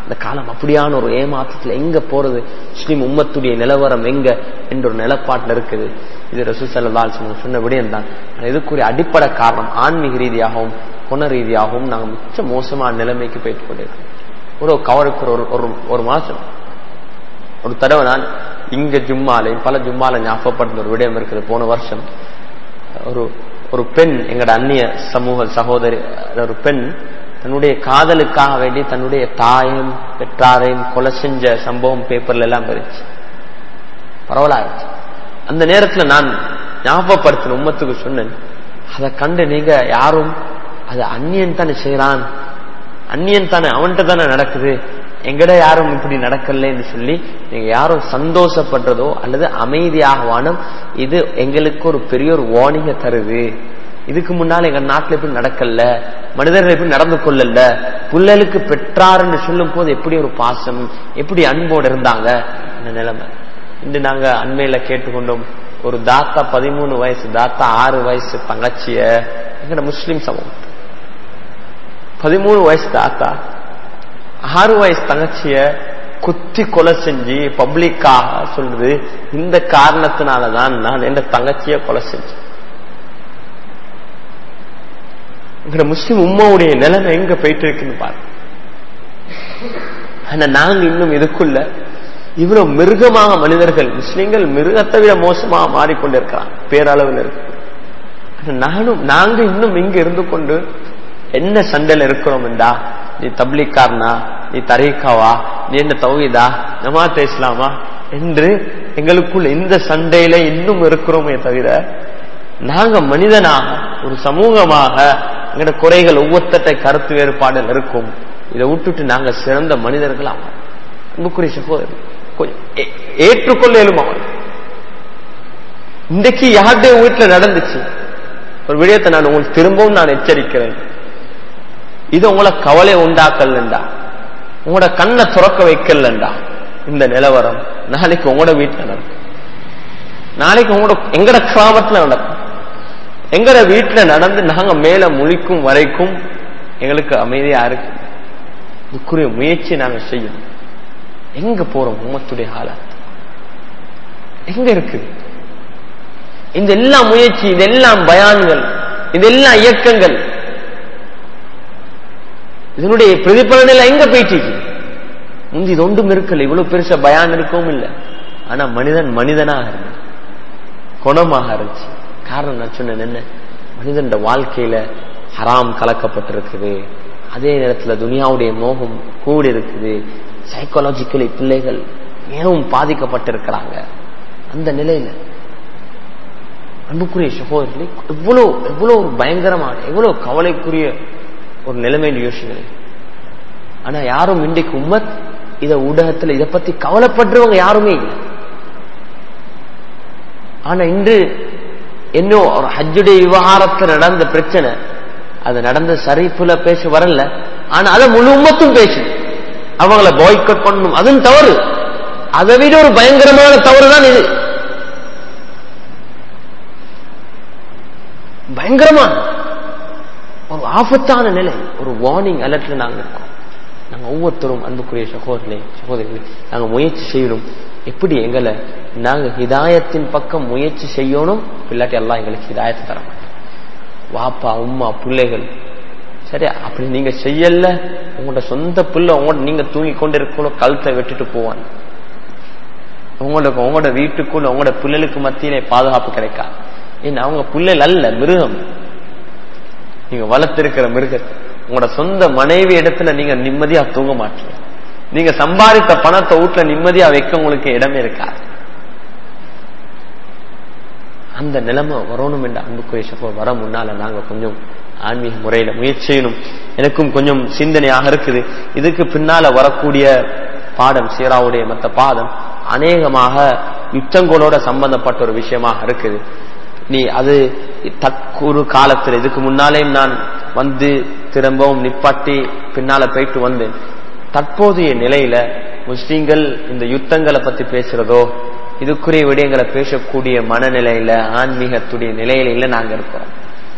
S1: இந்த காலம் அப்படியான ஒரு ஏமாற்றத்துல எங்க போறது, முஸ்லிம் உம்மத்துடைய நிலவரம் எங்க என்ற ஒரு நிலப்பாட்டில் இருக்குது. இது ரசூல் ஸல்லல்லாஹு அலைஹி வஸல்லம் சொன்ன விடயம் தான். இதுக்குரிய அடிப்படை காரணம் ஆன்மீக ரீதியாகவும் குண ரீதியாகவும் நாங்கள் மிச்ச மோசமான நிலைமைக்கு போயிட்டு கொண்டிருக்கோம். ஒரு கவருக்கு ஒரு ஒரு மாசம் ஒரு தடவை நான் இங்க ஜும்மாலை பல ஜும்மால ஞாபகப்படுத்த ஒரு விடயம் இருக்குது. போன வருஷம் ஒரு ஒரு பெண், எங்கட அந்நிய சமூக சகோதரி ஒரு பெண் தன்னுடைய காதலுக்காக வேண்டி தன்னுடைய தாயும் பெற்றாரையும் கொலை செஞ்ச சம்பவம் பேப்பர்ல எல்லாம் இருந்துச்சு, பரவலாயிருச்சு. அந்த நேரத்துல நான் ஞாபகப்படுத்தின உம்மத்துக்கு சொன்னேன், அதை கண்டு நீங்க யாரும் அது அந்நியன் தானே செய்யறான், அந்நியன் தானே அவன்கிட்ட தானே நடக்குது, எங்கட யாரும் இப்படி நடக்கலன்னு சொல்லி நீங்க யாரும் சந்தோஷப்படுறதோ அல்லது அமைதியாக வானம், இது எங்களுக்கு ஒரு பெரிய ஒரு வார்னிங்க தருது. இதுக்கு முன்னால எங்க நாட்டுல எப்படி நடக்கல, மனிதர்கள் எப்படி நடந்து கொள்ளல, புள்ளலுக்கு பெற்றாருன்னு சொல்லும் போது எப்படி ஒரு பாசம் எப்படி அன்போடு இருந்தாங்க இந்த நிலைமை. இன்று நாங்க அண்மையில கேட்டுக்கொண்டோம், ஒரு தாத்தா பதிமூணு வயசு தாத்தா ஆறு வயசு தங்கச்சிய, எங்கட முஸ்லிம் சமூகம் பதிமூணு வயசு தாத்தா ஆறு வயசு தங்கச்சிய குத்தி கொலை செஞ்சு பப்ளிக்காக சொல்றது, இந்த காரணத்தினாலதான் நான் என் தங்கச்சிய கொலை செஞ்சேன். எங்கட முஸ்லிம் உம்மாவுடைய நிலைமை எங்க போயிட்டு இருக்குன்னு பாருங்க. ஆனா நாங்க இன்னும் இதுக்குள்ள இவ்வளவு மிருகமாக மனிதர்கள் முஸ்லிம்கள் மிருகத்தை விட மோசமாக மாறிக்கொண்டிருக்கிறான் பேரளவில் இருக்கு. நானும் நாங்க இன்னும் இங்க இருந்து கொண்டு என்ன சண்டையில இருக்கிறோம் என்றா, நீ தப்லீக்காரனா, நீ தரீக்காவா, நீ என்ன தௌஹீதா, ஜமாத் இஸ்லாமா என்று எங்களுக்குள்ள இந்த சண்டையில இன்னும் இருக்கிறோமே தவிர, நாங்க மனிதனாக ஒரு சமூகமாக எங்கட குறைகள் ஒவ்வொருத்தட்டை கருத்து வேறுபாடுகள் இருக்கும், இதை விட்டுட்டு நாங்க சிறந்த மனிதர்கள் ஆகும். அன்புக்குரிய சகோதரி ஏற்றுக்கொள்ள இயலுமா? இன்றைக்கு யாருடைய வீட்டுல நடந்துச்சு ஒரு விடயத்தை நான் உங்களுக்கு திரும்பவும் நான் எச்சரிக்கிறேன், இது உங்களை கவலை உண்டாக்கலண்டா, உங்களோட கண்ணை துறக்க வைக்கலண்டா இந்த நிலவரம் நாளைக்கு உங்களோட வீட்டுல நடக்கும், நாளைக்கு உங்களோட எங்கட கிராமத்துல நடக்கும், எங்கட வீட்டுல நடந்து நாங்க மேல முழிக்கும் வரைக்கும் எங்களுக்கு அமைதியா இருக்கு. இதுக்குரிய முயற்சி நாங்க செய்யணும். எங்க போறோம்? உம்மத்துடைய ஹாலத் எங்க இருக்குது? இந்த எல்லா முயற்சி, இதெல்லாம் பயான்கள், இதெல்லாம் இயக்கங்கள், இதனுடைய பிரதிபலன் எங்க போயிட்டு முந்தி இது ஒன்றும் இருக்கல, இவ்வளவு பெருசா பயான் இருக்கவும் இல்லை. ஆனா மனிதன் மனிதனாக இருந்த குணமாக இருந்துச்சு. காரணம் நான் சொன்னேன் என்ன, மனிதன் வாழ்க்கையில ஹராம் கலக்கப்பட்டிருக்குது, அதே நேரத்துல துனியாவுடைய மோகம் கூடி இருக்குது, சைக்காலஜிக்கலி பிள்ளைகள் மிகவும் பாதிக்கப்பட்டிருக்கிறாங்க. அந்த நிலையில அன்புக்குரிய சகோதரர்களே, எவ்வளவு எவ்வளவு ஒரு பயங்கரமான எவ்வளவு கவலைக்குரிய ஒரு நிலைமையில் யோசிக்கிறேன். ஆனா யாரும் இன்றைக்கு உம்மத் இத ஊடகத்துல இதை பத்தி கவலைப்படுறவங்க யாருமே இல்லை. ஆனா இன்று என்ன ஒரு ஹஜ்ஜுடைய விவகாரத்தில் நடந்த பிரச்சனை, அது நடந்த சரிப்புல பேச வரல, ஆனா அதை முழு உம்மத்தும் பேசு, அவங்களை பாய்காட் பண்ணணும், அதுவும் தவறு. அதை விட ஒரு பயங்கரமான தவறு தான் இது, பயங்கரமான ஒரு ஆபத்தான நிலை, ஒரு வார்னிங் அலர்ட்ல நாங்க இருக்கோம். நாங்க ஒவ்வொருத்தரும் அன்புக்குரிய சகோதரர்களே சகோதரிகளே நாங்க முயற்சி செய்யணும். எப்படி எங்களை நாங்க ஹிதாயத்தின் பக்கம் முயற்சி செய்யணும், இல்லாட்டி எல்லாம் எங்களுக்கு ஹிதாயத்தை தர மாட்டோம். வாப்பா உம்மா பிள்ளைகள் சரி அப்படி நீங்க செய்யல, உங்களோட சொந்த பிள்ளை உங்களோட நீங்க தூங்கி கொண்டு இருக்கணும் கழுத்தை வெட்டிட்டு போவாங்க. உங்களுக்கு உங்களோட வீட்டுக்குள்ள உங்களோட பிள்ளைகளுக்கு மத்தியிலே பாதுகாப்பு கிடைக்காது. ஏன்னா அவங்க பிள்ளைகள் அல்ல, மிருகம். நீங்க வளர்த்திருக்கிற மிருகத்தை உங்களோட சொந்த மனைவி இடத்துல நீங்க நிம்மதியா தூங்க மாட்டீங்க. நீங்க சம்பாதித்த பணத்தை வீட்டுல நிம்மதியா வைக்க உங்களுக்கு இடமே இருக்காது. அந்த நிலைமை வரணும் என்ற அன்புக்குரிய சகோ வர முன்னால நாங்க கொஞ்சம் ஆன்மீக முறையில முயற்சி செய்யணும். எனக்கும் கொஞ்சம் சிந்தனையாக இருக்குது. இதுக்கு பின்னால வரக்கூடிய பாடம் சீராவுடைய மற்ற பாடம் அநேகமாக யுத்தங்களோட சம்பந்தப்பட்ட ஒரு விஷயமாக இருக்குது. நீ அது தற்கூறு காலத்தில் இதுக்கு முன்னாலே நான் வந்து திரும்பவும் நிப்பாட்டி பின்னால போயிட்டு வந்தேன். தற்போதைய நிலையில முஸ்லிம்கள் இந்த யுத்தங்களை பத்தி பேசுறதோ இதுக்குரிய விடயங்களை பேசக்கூடிய மனநிலையில ஆன்மீகத்துடைய நிலையில இல்ல நாங்க இருக்கிறோம்.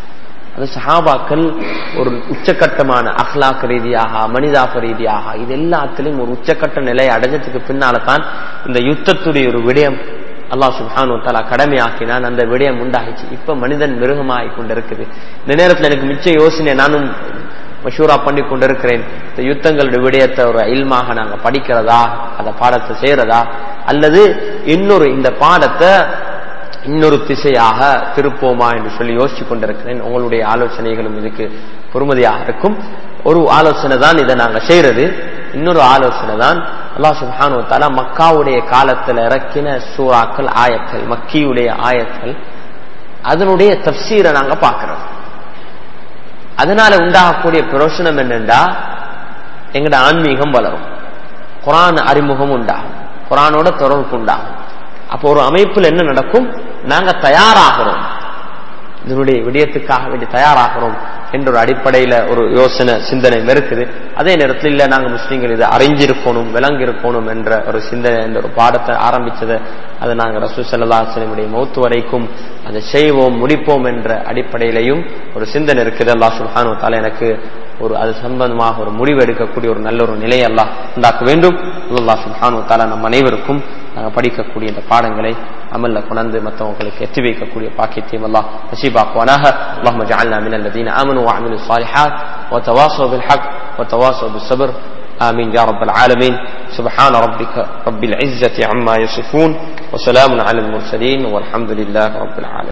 S1: அது சஹாபாக்கள் ஒரு உச்சக்கட்டமான அஹ்லாக் ரீதியாக மனிதாப ரீதியாக இது எல்லாத்திலையும் ஒரு உச்சக்கட்ட நிலையை அடைஞ்சதுக்கு பின்னால தான் இந்த யுத்தத்துடைய ஒரு விடயம் அல்லாஹ் சுப்ஹானஹு வ தஆலா கடமையாக்கினான். அந்த விடயம் உண்டாகிச்சு. இப்ப மனிதன் மிருகமாகி கொண்டிருக்குது. இந்த நேரத்தில் எனக்கு மிச்ச யோசனை நானும் மஷூரா பண்ணி கொண்டிருக்கிறேன். இந்த யுத்தங்களுடைய விடயத்தை ஒரு இல்மாக நாங்க படிக்கிறதா, அந்த பாடத்தை செய்யறதா, அல்லது இன்னொரு இந்த பாடத்தை இன்னொரு திசையாக திருப்போமா என்று சொல்லி யோசிச்சு கொண்டிருக்கிறேன். உங்களுடைய ஆலோசனைகளும் இதுக்கு பொறுமதியாக இருக்கும். ஒரு ஆலோசனை தான் இதை நாங்க செய்யறது. இன்னொரு ஆலோசனை தான் அல்லாஹ் சுப்ஹானஹு வ தஆலா மக்காவுடைய காலத்தில் இறக்கின சூறாக்கள், ஆயத்கள், மக்கியுடைய ஆயத்கள், அதனுடைய தஃப்சீரை நாங்க பார்க்கிறோம். அதனால உண்டாகக்கூடிய பிரயோசனம் என்னென்றா எங்கட ஆன்மீகம் வளரும், குர்ஆன் அறிமுகம் உண்டாகும், குர்ஆனோட தொடர்பு உண்டாகும். அப்போ ஒரு அமைப்பில் என்ன நடக்கும், நாங்க தயாராகிறோம், இதனுடைய விடயத்துக்காக வேண்டி தயாராகிறோம் என்ற ஒரு அடிப்படையில ஒரு யோசனை சிந்தனை இருக்குது. அதே நேரத்தில் இல்ல நாங்க முஸ்லீம்கள் இதை அறிஞ்சிருக்கணும், விளங்கிருக்கணும் என்ற ஒரு சிந்தனை, என்ற ஒரு பாடத்தை ஆரம்பிச்சதை அதை நாங்க ரசூல் ஸல்லல்லாஹு அலைஹி வஸல்லம் உடைய மௌத் வரைக்கும் அதை செய்வோம் முடிப்போம் என்ற அடிப்படையிலையும் ஒரு சிந்தனை இருக்குது. அல்லாஹ் சுப்ஹானஹு வ தஆலா எனக்கு ஒரு அது சம்பந்தமாக ஒரு முடிவு எடுக்கக்கூடிய ஒரு நல்ல ஒரு நிலையை அல்லாஹ் உண்டாக்க வேண்டும். அல்லாஹ் சுப்ஹானஹு வ தஆலா நம் அனைவருக்கும் நாங்கள் படிக்கக்கூடிய இந்த பாடங்களை அமல்ல கொண்டு மற்றவங்களுக்கு எத்தி வைக்கக்கூடிய பாக்கியத்தையும் அல்லாஹ் நசீபாக்குவானாக. அல்லாஹும்ம ஜஅல்னா மினல் லதீன ஆமனு வ அமிலுஸ் ஸாலிஹாத் வ தவாஸவ் பில் ஹக் வ தவாஸவ் பிஸ் ஸப்ர். ஆமீன் யா ரப்பல் ஆலமீன். சுப்ஹான ரப்பிக ரப்பில் இஸ்ஸத்தி அம்மா யசிஃபூன் வ ஸலாமுன் அலல் முர்ஸலீன் வல்ஹம்துலில்லாஹி ரப்பில் ஆலமீன்.